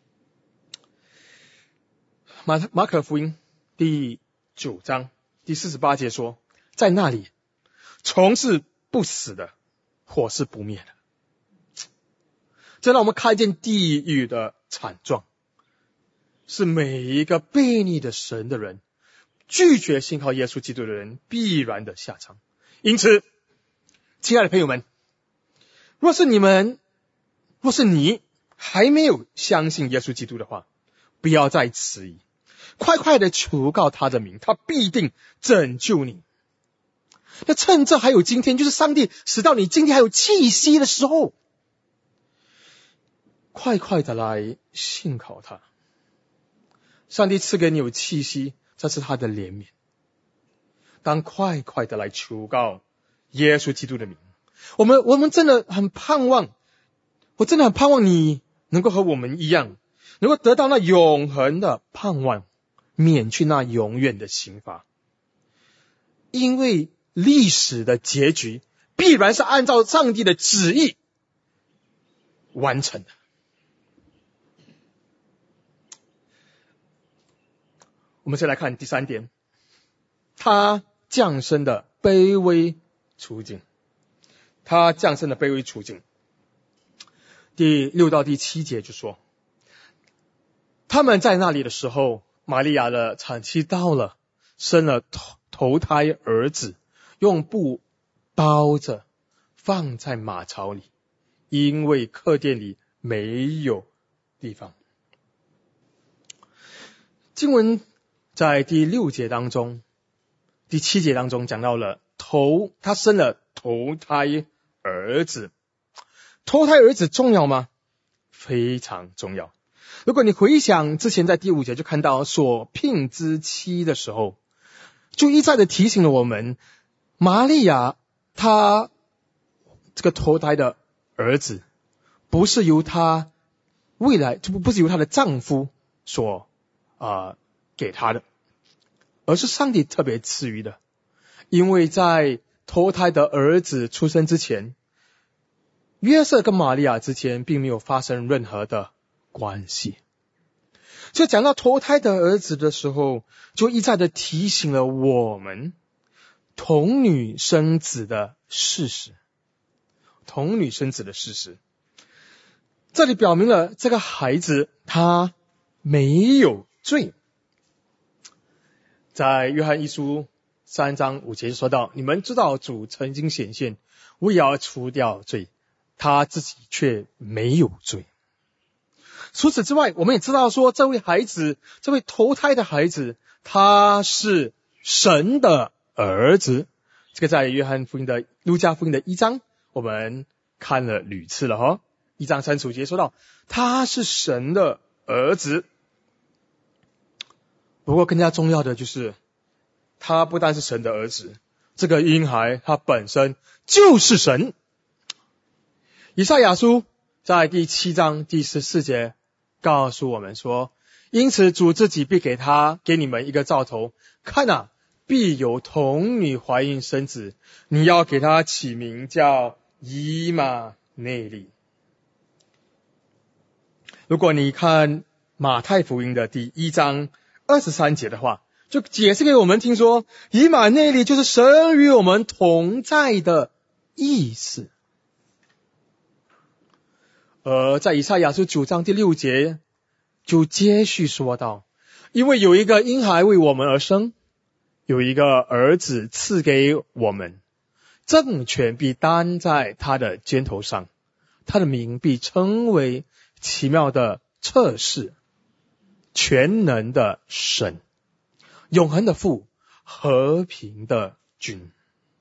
马马可福音第九章第四十八节说，在那里虫是不死的，火是不灭的。这让我们看见地狱的惨状，是每一个悖逆的神的人，拒绝信靠耶稣基督的人必然的下场。因此亲爱的朋友们，若是你们若是你还没有相信耶稣基督的话，不要再迟疑，快快的求告他的名，他必定拯救你。那趁这还有今天，就是上帝使到你今天还有气息的时候，快快的来信靠他。上帝赐给你有气息，这是他的怜悯，当快快的来求告耶稣基督的名。我们我们真的很盼望，我真的很盼望你能够和我们一样，能够得到那永恒的盼望，免去那永远的刑罚。因为历史的结局必然是按照上帝的旨意完成的。我们先来看第三点，他降生的卑微处境。他降生的卑微处境，第六到第七节就说，他们在那里的时候，玛利亚的产期到了，生了头头胎儿子，用布包着，放在马槽里，因为客店里没有地方。经文在第六节当中，第七节当中讲到了头，他生了头胎儿子。头胎儿子重要吗？非常重要。如果你回想之前在第五节就看到所聘之妻的时候，就一再的提醒了我们，玛利亚她这个头胎的儿子不是由她未来就不是由她的丈夫所啊、呃、给她的，而是上帝特别赐予的。因为在头胎的儿子出生之前，约瑟跟玛利亚之间并没有发生任何的关系。所以讲到头胎的儿子的时候，就一再的提醒了我们， 童女生子的事实。童女生子的事实，这里表明了这个孩子他没有罪。在约翰一书三章五节说到，你们知道主曾经显现，为要除掉罪，他自己却没有罪。除此之外，我们也知道说，这位孩子，这位投胎的孩子，他是神的儿子。这个在约翰福音的路加福音的一章我们看了屡次了哈。一章三十五节说到他是神的儿子。不过更加重要的就是他不但是神的儿子，这个婴孩他本身就是神。以赛亚书在第七章第十四节告诉我们说，因此主自己必给他给你们一个兆头，看啊，必有童女怀孕生子，你要给他起名叫以马内利。如果你看马太福音的第一章二十三节的话，就解释给我们听说，以马内利就是神与我们同在的意思。而在以赛亚书九章第六节就接续说道，因为有一个婴孩为我们而生，有一个儿子赐给我们，政权必担在他的肩头上，他的名必称为奇妙的策士，全能的神，永恒的父，和平的君。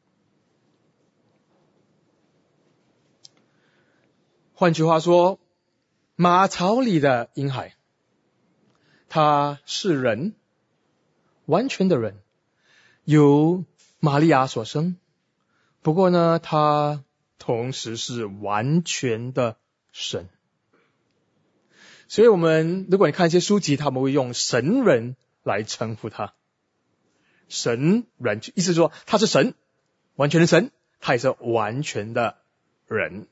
换句话说，马槽里的婴孩，他是人，完全的人，由玛利亚所生。不过呢，他同时是完全的神。所以我们如果你看一些书籍，他们会用神人来称呼他。神人意思说他是神，完全的神，他也是完全的人。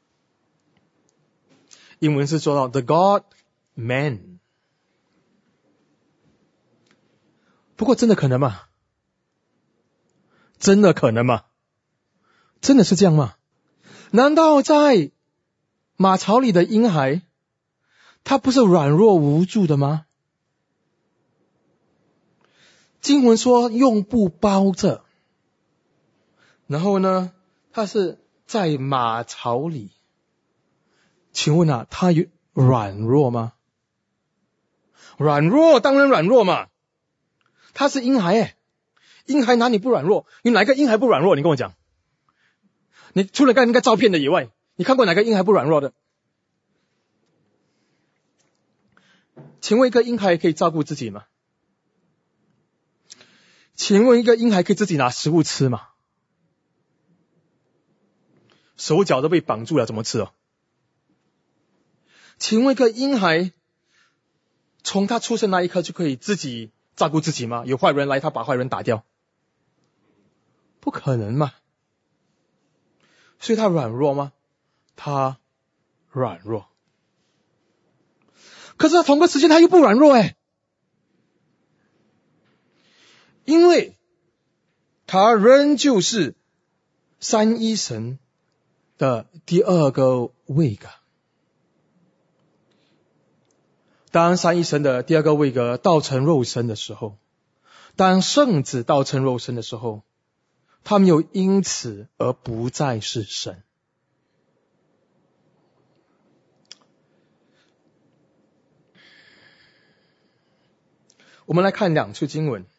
英文是说到 the God man。 不过真的可能吗？真的可能吗？真的是这样吗？难道在马槽里的婴孩他不是软弱无助的吗？经文说用布包着，然后呢他是在马槽里，请问啊，他有软弱吗？软弱当然软弱嘛，他是婴孩诶，婴孩哪里不软弱？有哪个婴孩不软弱？你跟我讲，你除了看那个照片的以外，你看过哪个婴孩不软弱的？请问一个婴孩可以照顾自己吗？请问一个婴孩可以自己拿食物吃吗？手脚都被绑住了，怎么吃哦？请问一个婴孩从他出生那一刻就可以自己照顾自己吗？有坏人来，他把坏人打掉？不可能嘛。所以他软弱吗？他软弱。可是他同个时间他又不软弱诶，因为他仍旧是三一神的第二个位格。当三一神的第二个位格道成肉身的时候，当圣子道成肉身的时候，他没有因此而不再是神。我们来看两处经文。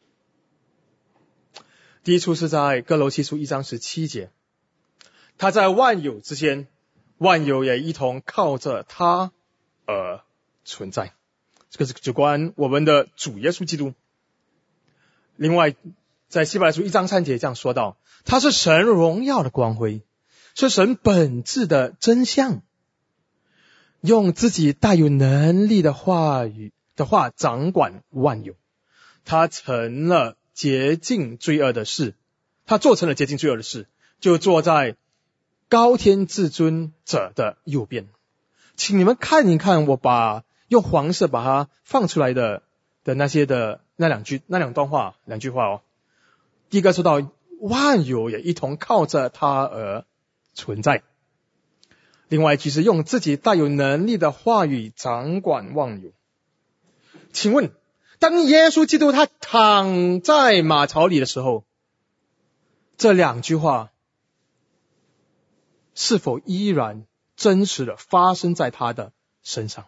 第一处是在哥罗西书一章十七节，他在万有之间，万有也一同靠着他而存在。这个是有关我们的主耶稣基督。另外在希伯来书一章三节这样说到，他是神荣耀的光辉，是神本质的真相，用自己大有能力的话语的话掌管万有。他成了洁净罪恶的事，他做成了洁净罪恶的事，就坐在高天至尊者的右边。请你们看一看，我把用黄色把它放出来的的那些的那两句那两段话两句话哦。 第一个说到万有也一同靠着他而存在。另外一句是用自己带有能力的话语掌管万有。请问，当耶稣基督他躺在马槽里的时候，这两句话是否依然真实的发生在他的身上？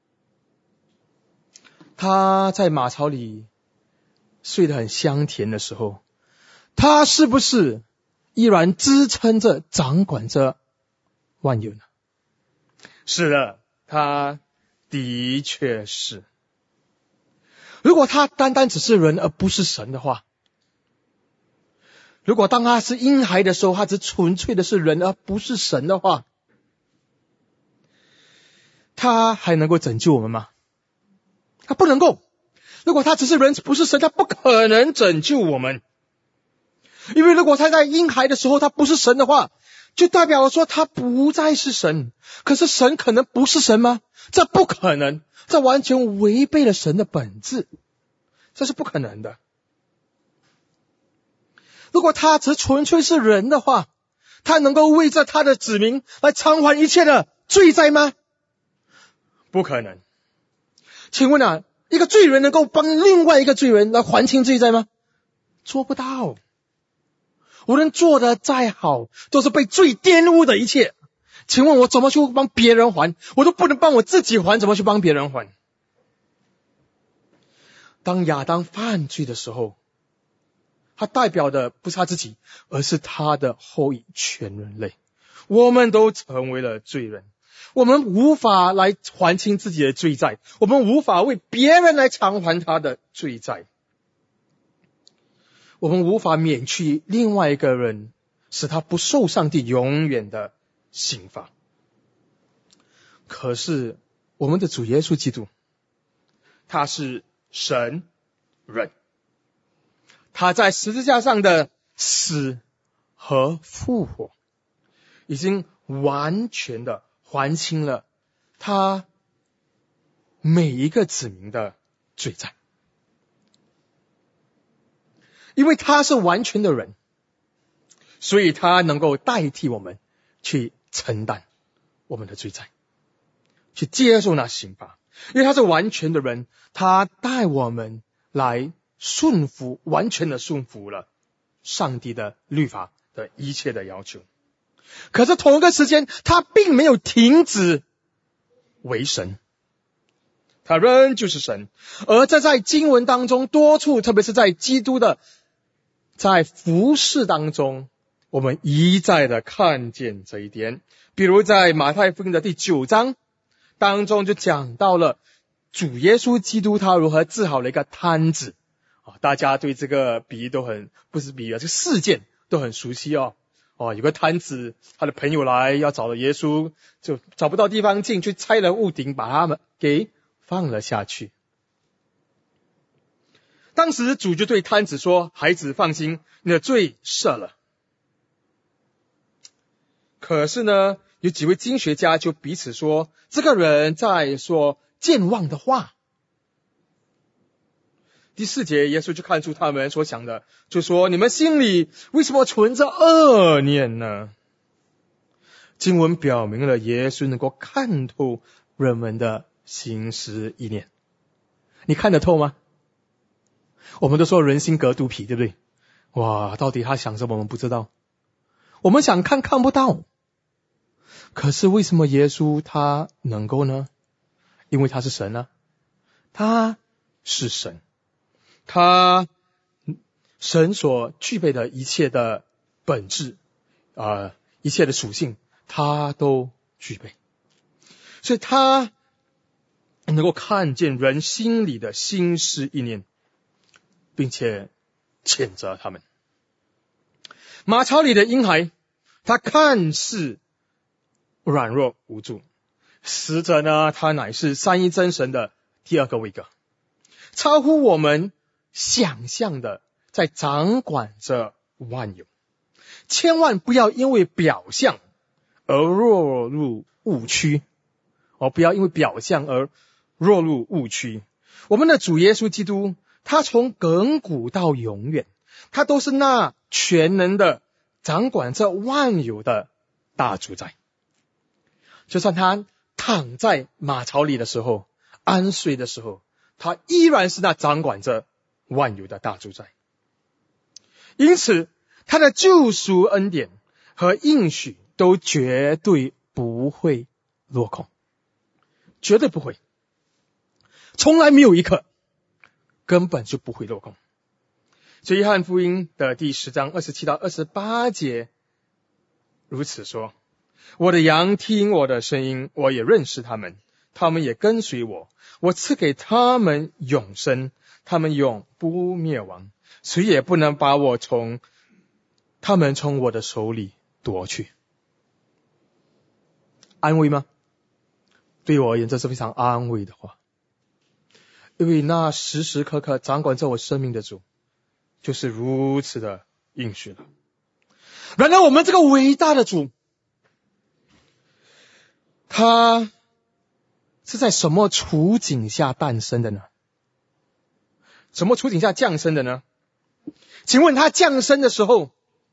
他在马槽里睡得很香甜的时候，他是不是依然支撑着掌管着万有呢？是的，他的确是。如果他单单只是人而不是神的话，如果当他是婴孩的时候，他只纯粹的是人而不是神的话，他还能够拯救我们吗？他不能够。如果他只是人不是神，他不可能拯救我们。因为如果他在婴孩的时候他不是神的话，就代表了说他不再是神。可是神可能不是神吗？这不可能，这完全违背了神的本质，这是不可能的。如果他只纯粹是人的话，他能够为着他的子民来偿还一切的罪债吗？不可能。请问啊，一个罪人能够帮另外一个罪人来还清罪债吗？做不到。无论做得再好，都是被罪玷污的一切。请问我怎么去帮别人还？我都不能帮我自己还，怎么去帮别人还？当亚当犯罪的时候，他代表的不是他自己，而是他的后裔全人类。我们都成为了罪人，我们无法来还清自己的罪债，我们无法为别人来偿还他的罪债，我们无法免去另外一个人，使他不受上帝永远的刑罚。可是我们的主耶稣基督，他是神人，他在十字架上的死和复活，已经完全的还清了他每一个子民的罪债。因为他是完全的人，所以他能够代替我们去承担我们的罪债，去接受那刑罚。因为他是完全的人，他带我们来顺服，完全的顺服了上帝的律法的一切的要求。可是同一个时间，他并没有停止为神，他仍旧是神。而这在经文当中多处，特别是在基督的在服事当中，我们一再的看见这一点。比如在马太福音的第九章当中，就讲到了主耶稣基督他如何治好了一个瘫子。大家对这个比喻都很，不是比喻啊，这个事件都很熟悉哦。哦，有个瘫子，他的朋友来要找了耶稣，就找不到地方进去，拆了屋顶，把他们给放了下去。当时主就对瘫子说：“孩子放心，你的罪赦了。”可是呢，有几位经学家就彼此说，这个人在说健忘的话。第四节，耶稣就看出他们所想的，就说：“你们心里为什么存着恶念呢？”经文表明了耶稣能够看透人们的心思意念。你看得透吗？我们都说人心隔肚皮，对不对？哇，到底他想什么我们不知道，我们想看看不到。可是为什么耶稣他能够呢？因为他是神啊，他是神，他神所具备的一切的本质啊、呃，一切的属性他都具备，所以他能够看见人心里的心思意念，并且谴责他们。马槽里的婴孩，他看似软弱无助，实则呢，他乃是三一真神的第二个位格，超乎我们想象的在掌管着万有。千万不要因为表象而落入误区，哦，不要因为表象而落入误区。我们的主耶稣基督，他从亘古到永远， 他都是那全能的掌管着万有的大主宰。就算他躺在马槽里的时候，安睡的时候，他依然是那掌管着万有的大主宰。因此他的救赎恩典和应许都绝对不会落空，绝对不会，从来没有一刻，根本就不会落空。所以约翰福音的第十章二十七到二十八节如此说：我的羊听我的声音，我也认识他们，他们也跟随我，我赐给他们永生，他们永不灭亡，谁也不能把我从他们从我的手里夺去。安慰吗？对我而言，这是非常安慰的话，因为那时时刻刻掌管着我生命的主就是如此的应许了。然而我们这个伟大的主，他是在什么处境下诞生的呢？什么处境下降生的呢？请问他降生的时候，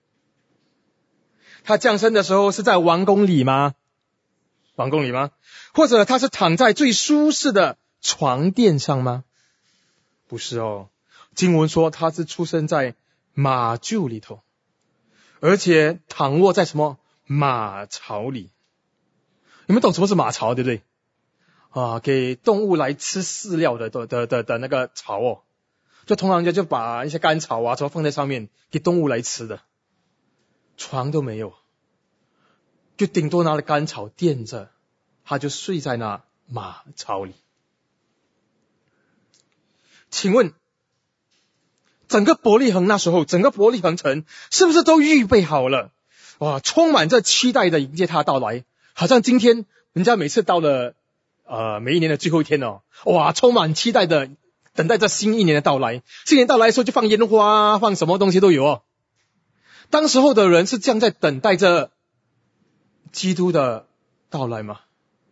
他降生的时候是在王宫里吗？王宫里吗？或者他是躺在最舒适的床垫上吗？不是哦，经文说他是出生在马厩里头，而且躺卧在什么马槽里。你们懂什么是马槽对不对？啊，给动物来吃饲料的的的的的那个槽哦，就通常人家就把一些干草啊什么放在上面给动物来吃的。床都没有，就顶多拿了干草垫着，他就睡在那马槽里。请问整个伯利恒那时候，整个伯利恒城是不是都预备好了？哇，充满着期待的迎接他的到来，好像今天人家每次到了呃每一年的最后一天哦，哇，充满期待的等待着新一年的到来。新年到来的时候就放烟花，放什么东西都有哦。当时候的人是这样在等待着基督的到来吗？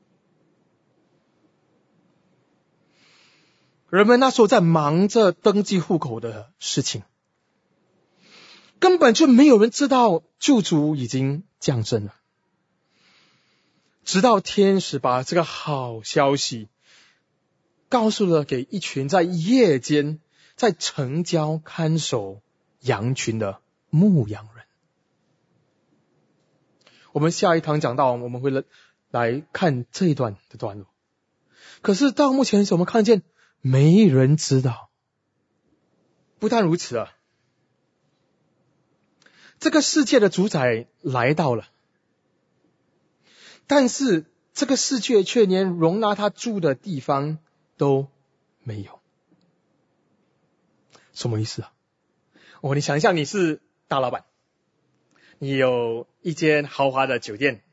人们那时候在忙着登记户口的事情，根本就没有人知道救主已经降生了。直到天使把这个好消息告诉了给一群在夜间在城郊看守羊群的牧羊人。我们下一堂讲到，我们会来看这一段的段落。可是到目前为止，我们看见没人知道。不但如此啊，这个世界的主宰来到了，但是这个世界却连容纳他住的地方都没有。什么意思啊？哦，你想一下，你是大老板，你有一间豪华的酒店，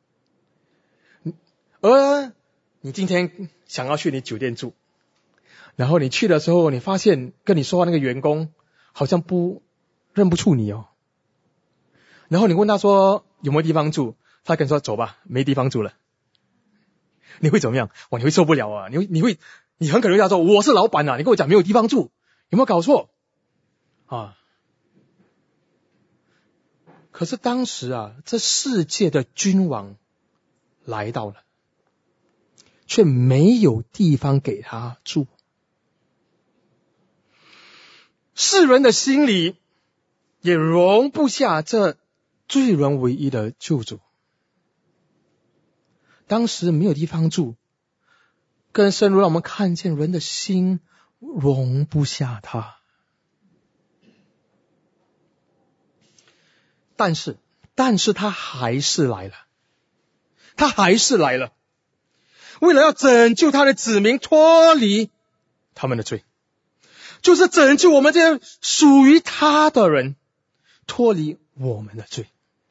而你今天想要去你酒店住，然后你去的时候，你发现跟你说话那个员工好像不认不出你哦。然后你问他说有没有地方住，他跟你说走吧，没地方住了。你会怎么样？哇，你会受不了啊！你会你会你很可能会说我是老板啊，你跟我讲没有地方住，有没有搞错啊？可是当时啊，这世界的君王来到了，却没有地方给他住。世人的心里也容不下这罪人唯一的救主。当时没有地方住，更深入让我们看见人的心容不下他。但是，但是他还是来了，他还是来了，为了要拯救他的子民脱离他们的罪，就是拯救我们这些属于他的人脱离我们的罪。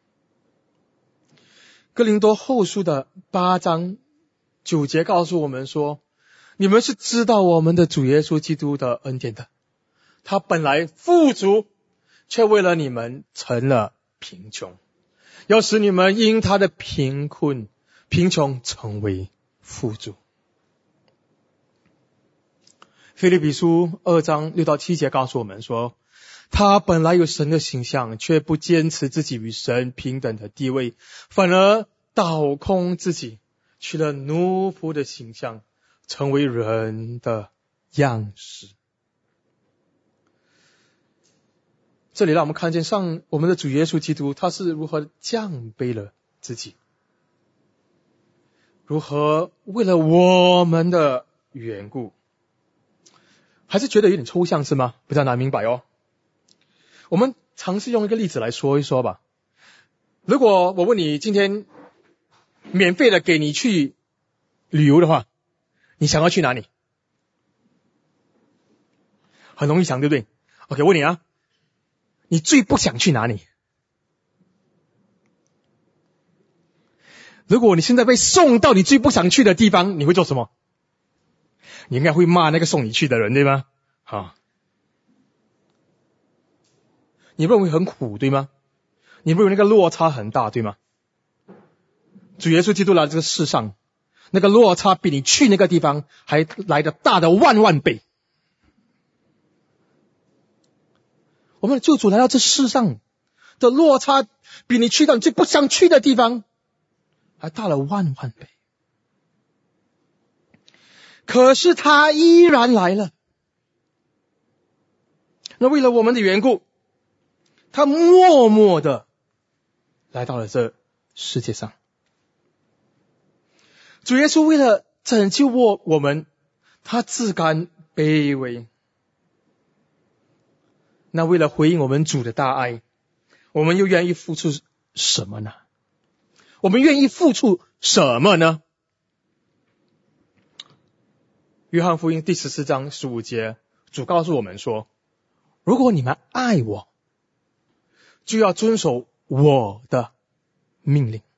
哥林多后书的八章九节告诉我们说，你们是知道我们的主耶稣基督的恩典的，他本来富足，却为了你们成了贫穷，要使你们因他的贫困贫穷成为富足。腓立比书二章六到七节告诉我们说， 他本来有神的形象，却不坚持自己与神平等的地位，反而倒空自己，取了奴仆的形象，成为人的样式。这里让我们看见上我们的主耶稣基督，他是如何降卑了自己，如何为了我们的缘故。还是觉得有点抽象是吗？比较难明白哦。我们尝试用一个例子来说一说吧。如果我问你今天免费的给你去旅游的话，你想要去哪里？很容易想，对不对？ OK， 问你啊，你最不想去哪里？如果你现在被送到你最不想去的地方，你会做什么？你应该会骂那个送你去的人，对吗？好，你认为很苦，对吗？你认为那个落差很大，对吗？主耶稣基督来这个世上，那个落差比你去那个地方还来得大的万万倍。我们的救主来到这世上的落差，比你去到你最不想去的地方还大了万万倍。可是他依然来了。那为了我们的缘故，他默默的来到了这世界上。主耶稣为了拯救我我们，他自甘卑微。那为了回应我们主的大爱，我们又愿意付出什么呢？我们愿意付出什么呢？约翰福音第十四章十五节，主告诉我们说，如果你们爱我，就要遵守我的命令。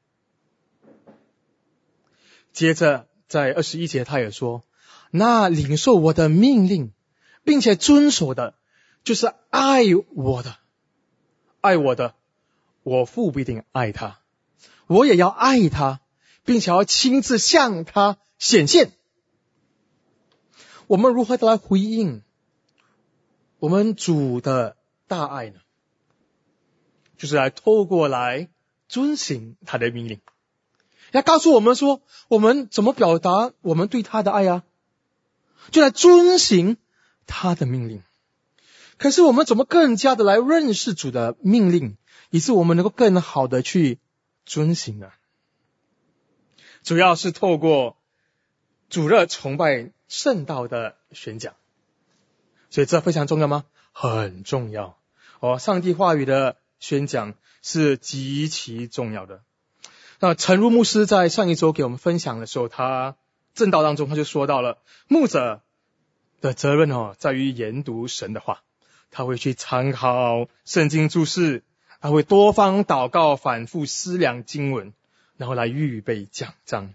接着在二十一节他也说，那领受我的命令并且遵守的，就是爱我的。爱我的，我父不一定爱他，我也要爱他，并且要亲自向他显现。我们如何的来回应我们主的大爱呢？就是来透过来遵行他的命令。要告诉我们说，我们怎么表达我们对他的爱啊？就来遵行他的命令。可是我们怎么更加的来认识主的命令，以致我们能够更好的去遵行呢？主要是透过主日崇拜圣道的宣讲。所以这非常重要吗？很重要。哦，上帝话语的宣讲是极其重要的。那陈如牧师在上一周给我们分享的时候，他正道当中他就说到了，牧者的责任哦，在于研读神的话，他会去参考圣经注释，他会多方祷告，反复思量经文，然后来预备讲章。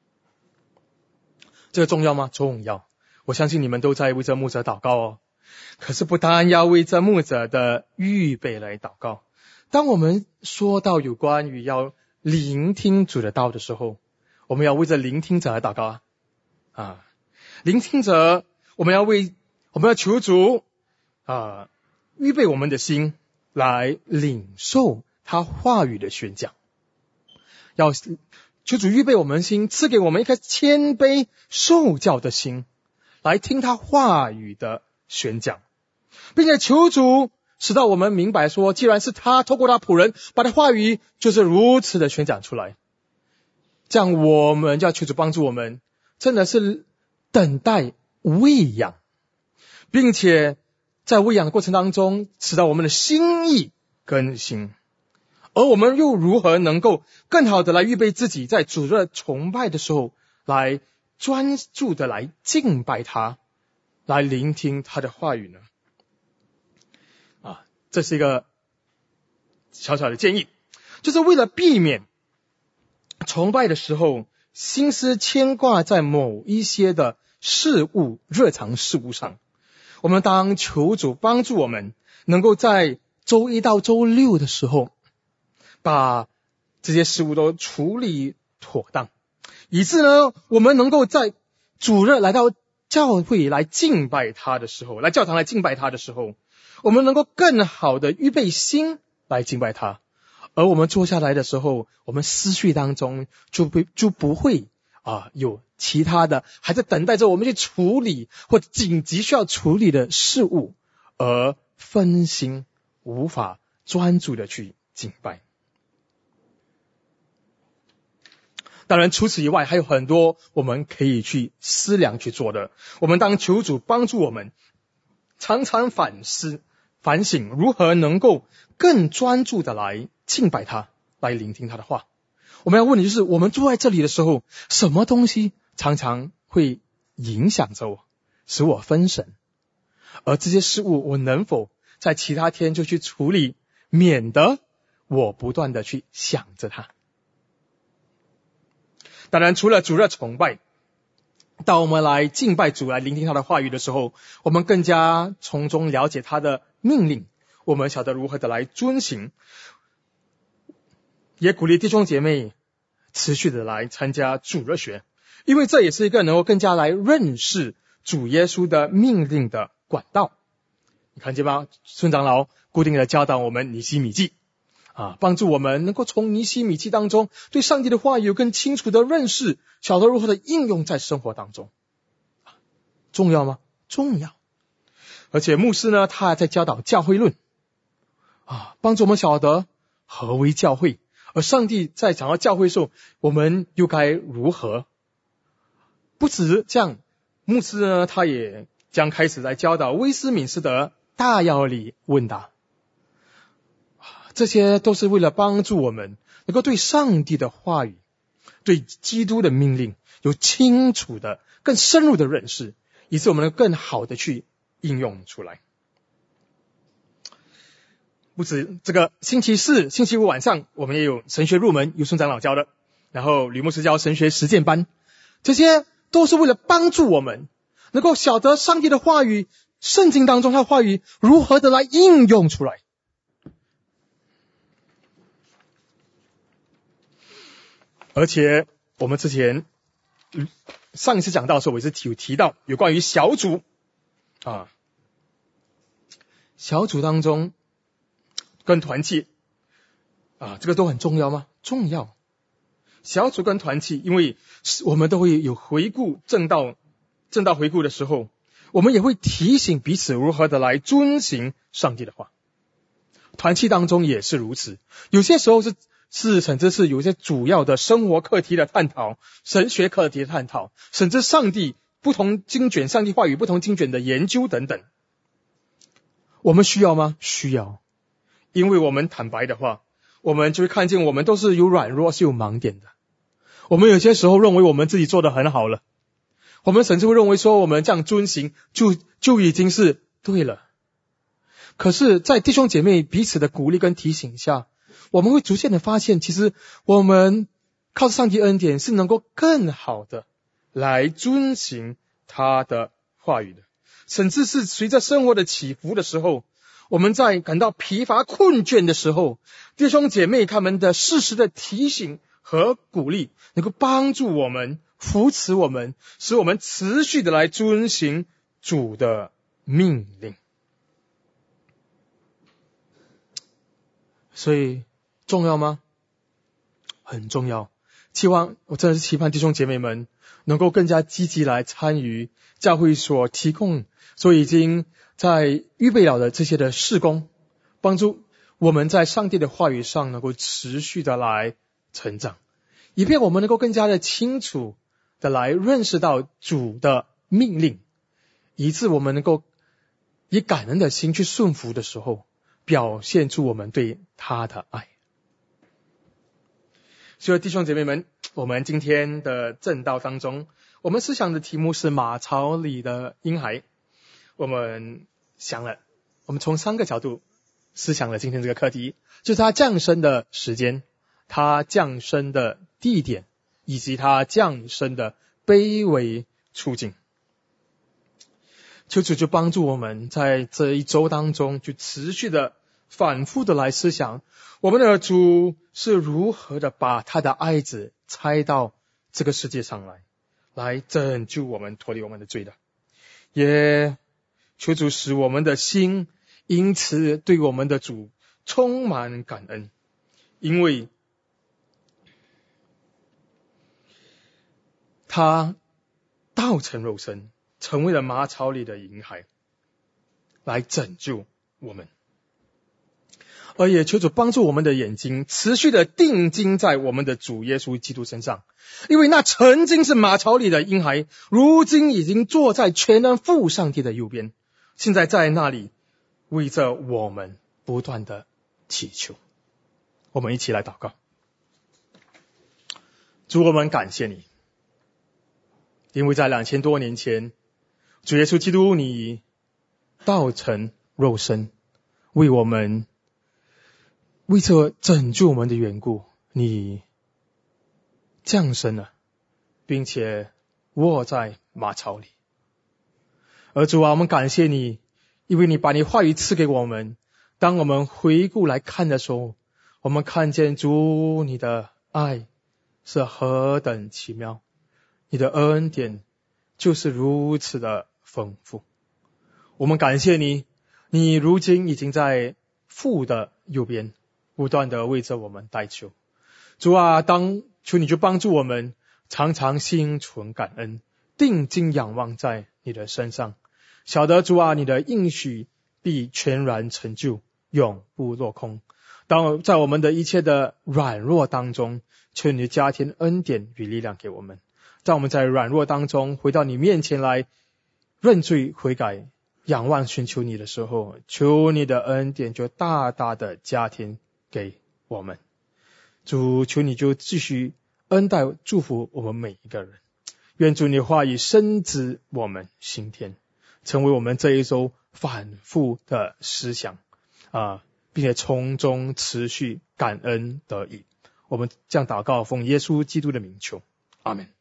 这个重要吗？重要。我相信你们都在为这牧者祷告哦。可是不单要为这牧者的预备来祷告，当我们说到有关于要聆听主的道的时候，我们要为这聆听者来祷告啊！啊，聆听者，我们要为我们要求主啊，预备我们的心来领受他话语的宣讲，要求主预备我们心，赐给我们一颗谦卑受教的心，来听他话语的宣讲，并且求主使到我们明白说，既然是他透过他仆人把他话语就是如此的宣讲出来，这样我们就要求主帮助我们，真的是等待喂养，并且在喂养的过程当中使到我们的心意更新。而我们又如何能够更好的来预备自己，在主日崇拜的时候来专注的来敬拜他，来聆听他的话语呢？啊，这是一个小小的建议，就是为了避免崇拜的时候心思牵挂在某一些的事物、日常事物上，我们当求主帮助我们能够在周一到周六的时候把这些事物都处理妥当，以致呢我们能够在主日来到教会来敬拜他的时候，来教堂来敬拜他的时候， 我们能够更好的预备心来敬拜他。而我们坐下来的时候，我们思绪当中就不就不会啊有其他的还在等待着我们去处理或紧急需要处理的事物，而分心无法专注的去敬拜。当然除此以外还有很多我们可以去思量去做的。我们当求主帮助我们常常反思反省如何能够更专注的来敬拜他，来聆听他的话。我们要问的就是我们坐在这里的时候，什么东西常常会影响着我，使我分神，而这些事物我能否在其他天就去处理，免得我不断的去想着它。当然除了主的崇拜，当我们来敬拜主来聆听他的话语的时候，我们更加从中了解他的命令，我们晓得如何的来遵行，也鼓励弟兄姐妹持续的来参加主日学，因为这也是一个能够更加来认识主耶稣的命令的管道。你看见吗？孙长老固定的教导我们尼希米记啊，帮助我们能够从尼希米记当中对上帝的话语有更清楚的认识，晓得如何的应用在生活当中。重要吗？重要。而且牧师呢，他还在教导教会论啊，帮助我们晓得何为教会，而上帝在讲到教会的时候，我们又该如何。不止这样，牧师呢，他也将开始来教导威斯敏斯特大要理问答。这些都是为了帮助我们能够对上帝的话语，对基督的命令有清楚的更深入的认识，以致我们能更好的去应用出来。不止这个星期四星期五晚上我们也有神学入门，由孙长老教的，然后吕牧师教神学实践班，这些都是为了帮助我们能够晓得上帝的话语，圣经当中他的话语如何的来应用出来。而且我们之前上一次讲到的时候，我也是有提到有关于小组啊，小组当中跟团契啊，这个都很重要吗？重要。小组跟团契，因为我们都会有回顾正道正道回顾的时候，我们也会提醒彼此如何的来遵行上帝的话。团契当中也是如此，有些时候是是甚至是有一些主要的生活课题的探讨，神学课题的探讨，甚至上帝不同经卷上帝话语不同经卷的研究等等。我们需要吗？需要。因为我们坦白的话，我们就会看见我们都是有软弱是有盲点的。我们有些时候认为我们自己做得很好了，我们甚至会认为说我们这样遵行就就已经是对了。可是在弟兄姐妹彼此的鼓励跟提醒下，我们会逐渐的发现，其实我们靠着上帝恩典是能够更好的来遵行他的话语的。甚至是随着生活的起伏的时候，我们在感到疲乏困倦的时候，弟兄姐妹他们的适时的提醒和鼓励能够帮助我们，扶持我们，使我们持续的来遵行主的命令。所以重要吗？很重要。期望我真的是期盼弟兄姐妹们能够更加积极来参与教会所提供所已经在预备了的这些的事工，帮助我们在上帝的话语上能够持续的来成长，以便我们能够更加的清楚的来认识到主的命令，以致我们能够以感恩的心去顺服的时候，表现出我们对他的爱。所以弟兄姐妹们，我们今天的正道当中，我们思想的题目是马槽里的婴孩。我们想了，我们从三个角度思想了今天这个课题，就是他降生的时间，他降生的地点，以及他降生的卑微处境。求主就帮助我们在这一周当中就持续的反复的来思想，我们的主是如何的把他的爱子差到这个世界上来，来拯救我们，脱离我们的罪的。也求主使我们的心因此对我们的主充满感恩，因为他道成肉身，成为了马槽里的婴孩，来拯救我们。而也求主帮助我们的眼睛持续的定睛在我们的主耶稣基督身上，因为那曾经是马槽里的婴孩，如今已经坐在全能父上帝的右边，现在在那里为着我们不断的祈求。我们一起来祷告。主，我们感谢你，因为在两千多年前，主耶稣基督你道成肉身，为我们为着拯救我们的缘故，你降生了，并且卧在马槽里。而主啊，我们感谢你，因为你把你话语赐给我们，当我们回顾来看的时候，我们看见主你的爱是何等奇妙，你的恩典就是如此的丰富。我们感谢你，你如今已经在父的右边，不断的为着我们代求。主啊，当求你就帮助我们常常心存感恩，定睛仰望在你的身上，晓得主啊，你的应许必全然成就，永不落空。当在我们的一切的软弱当中，求你加添恩典与力量给我们，在我们在软弱当中回到你面前来认罪悔改，仰望寻求你的时候，求你的恩典就大大的加添给我们。主，求你就继续恩待祝福我们每一个人，愿主你的话语深植我们心田，成为我们这一周反复的思想啊，并且从中持续感恩得以。我们这样祷告，奉耶稣基督的名求，阿们。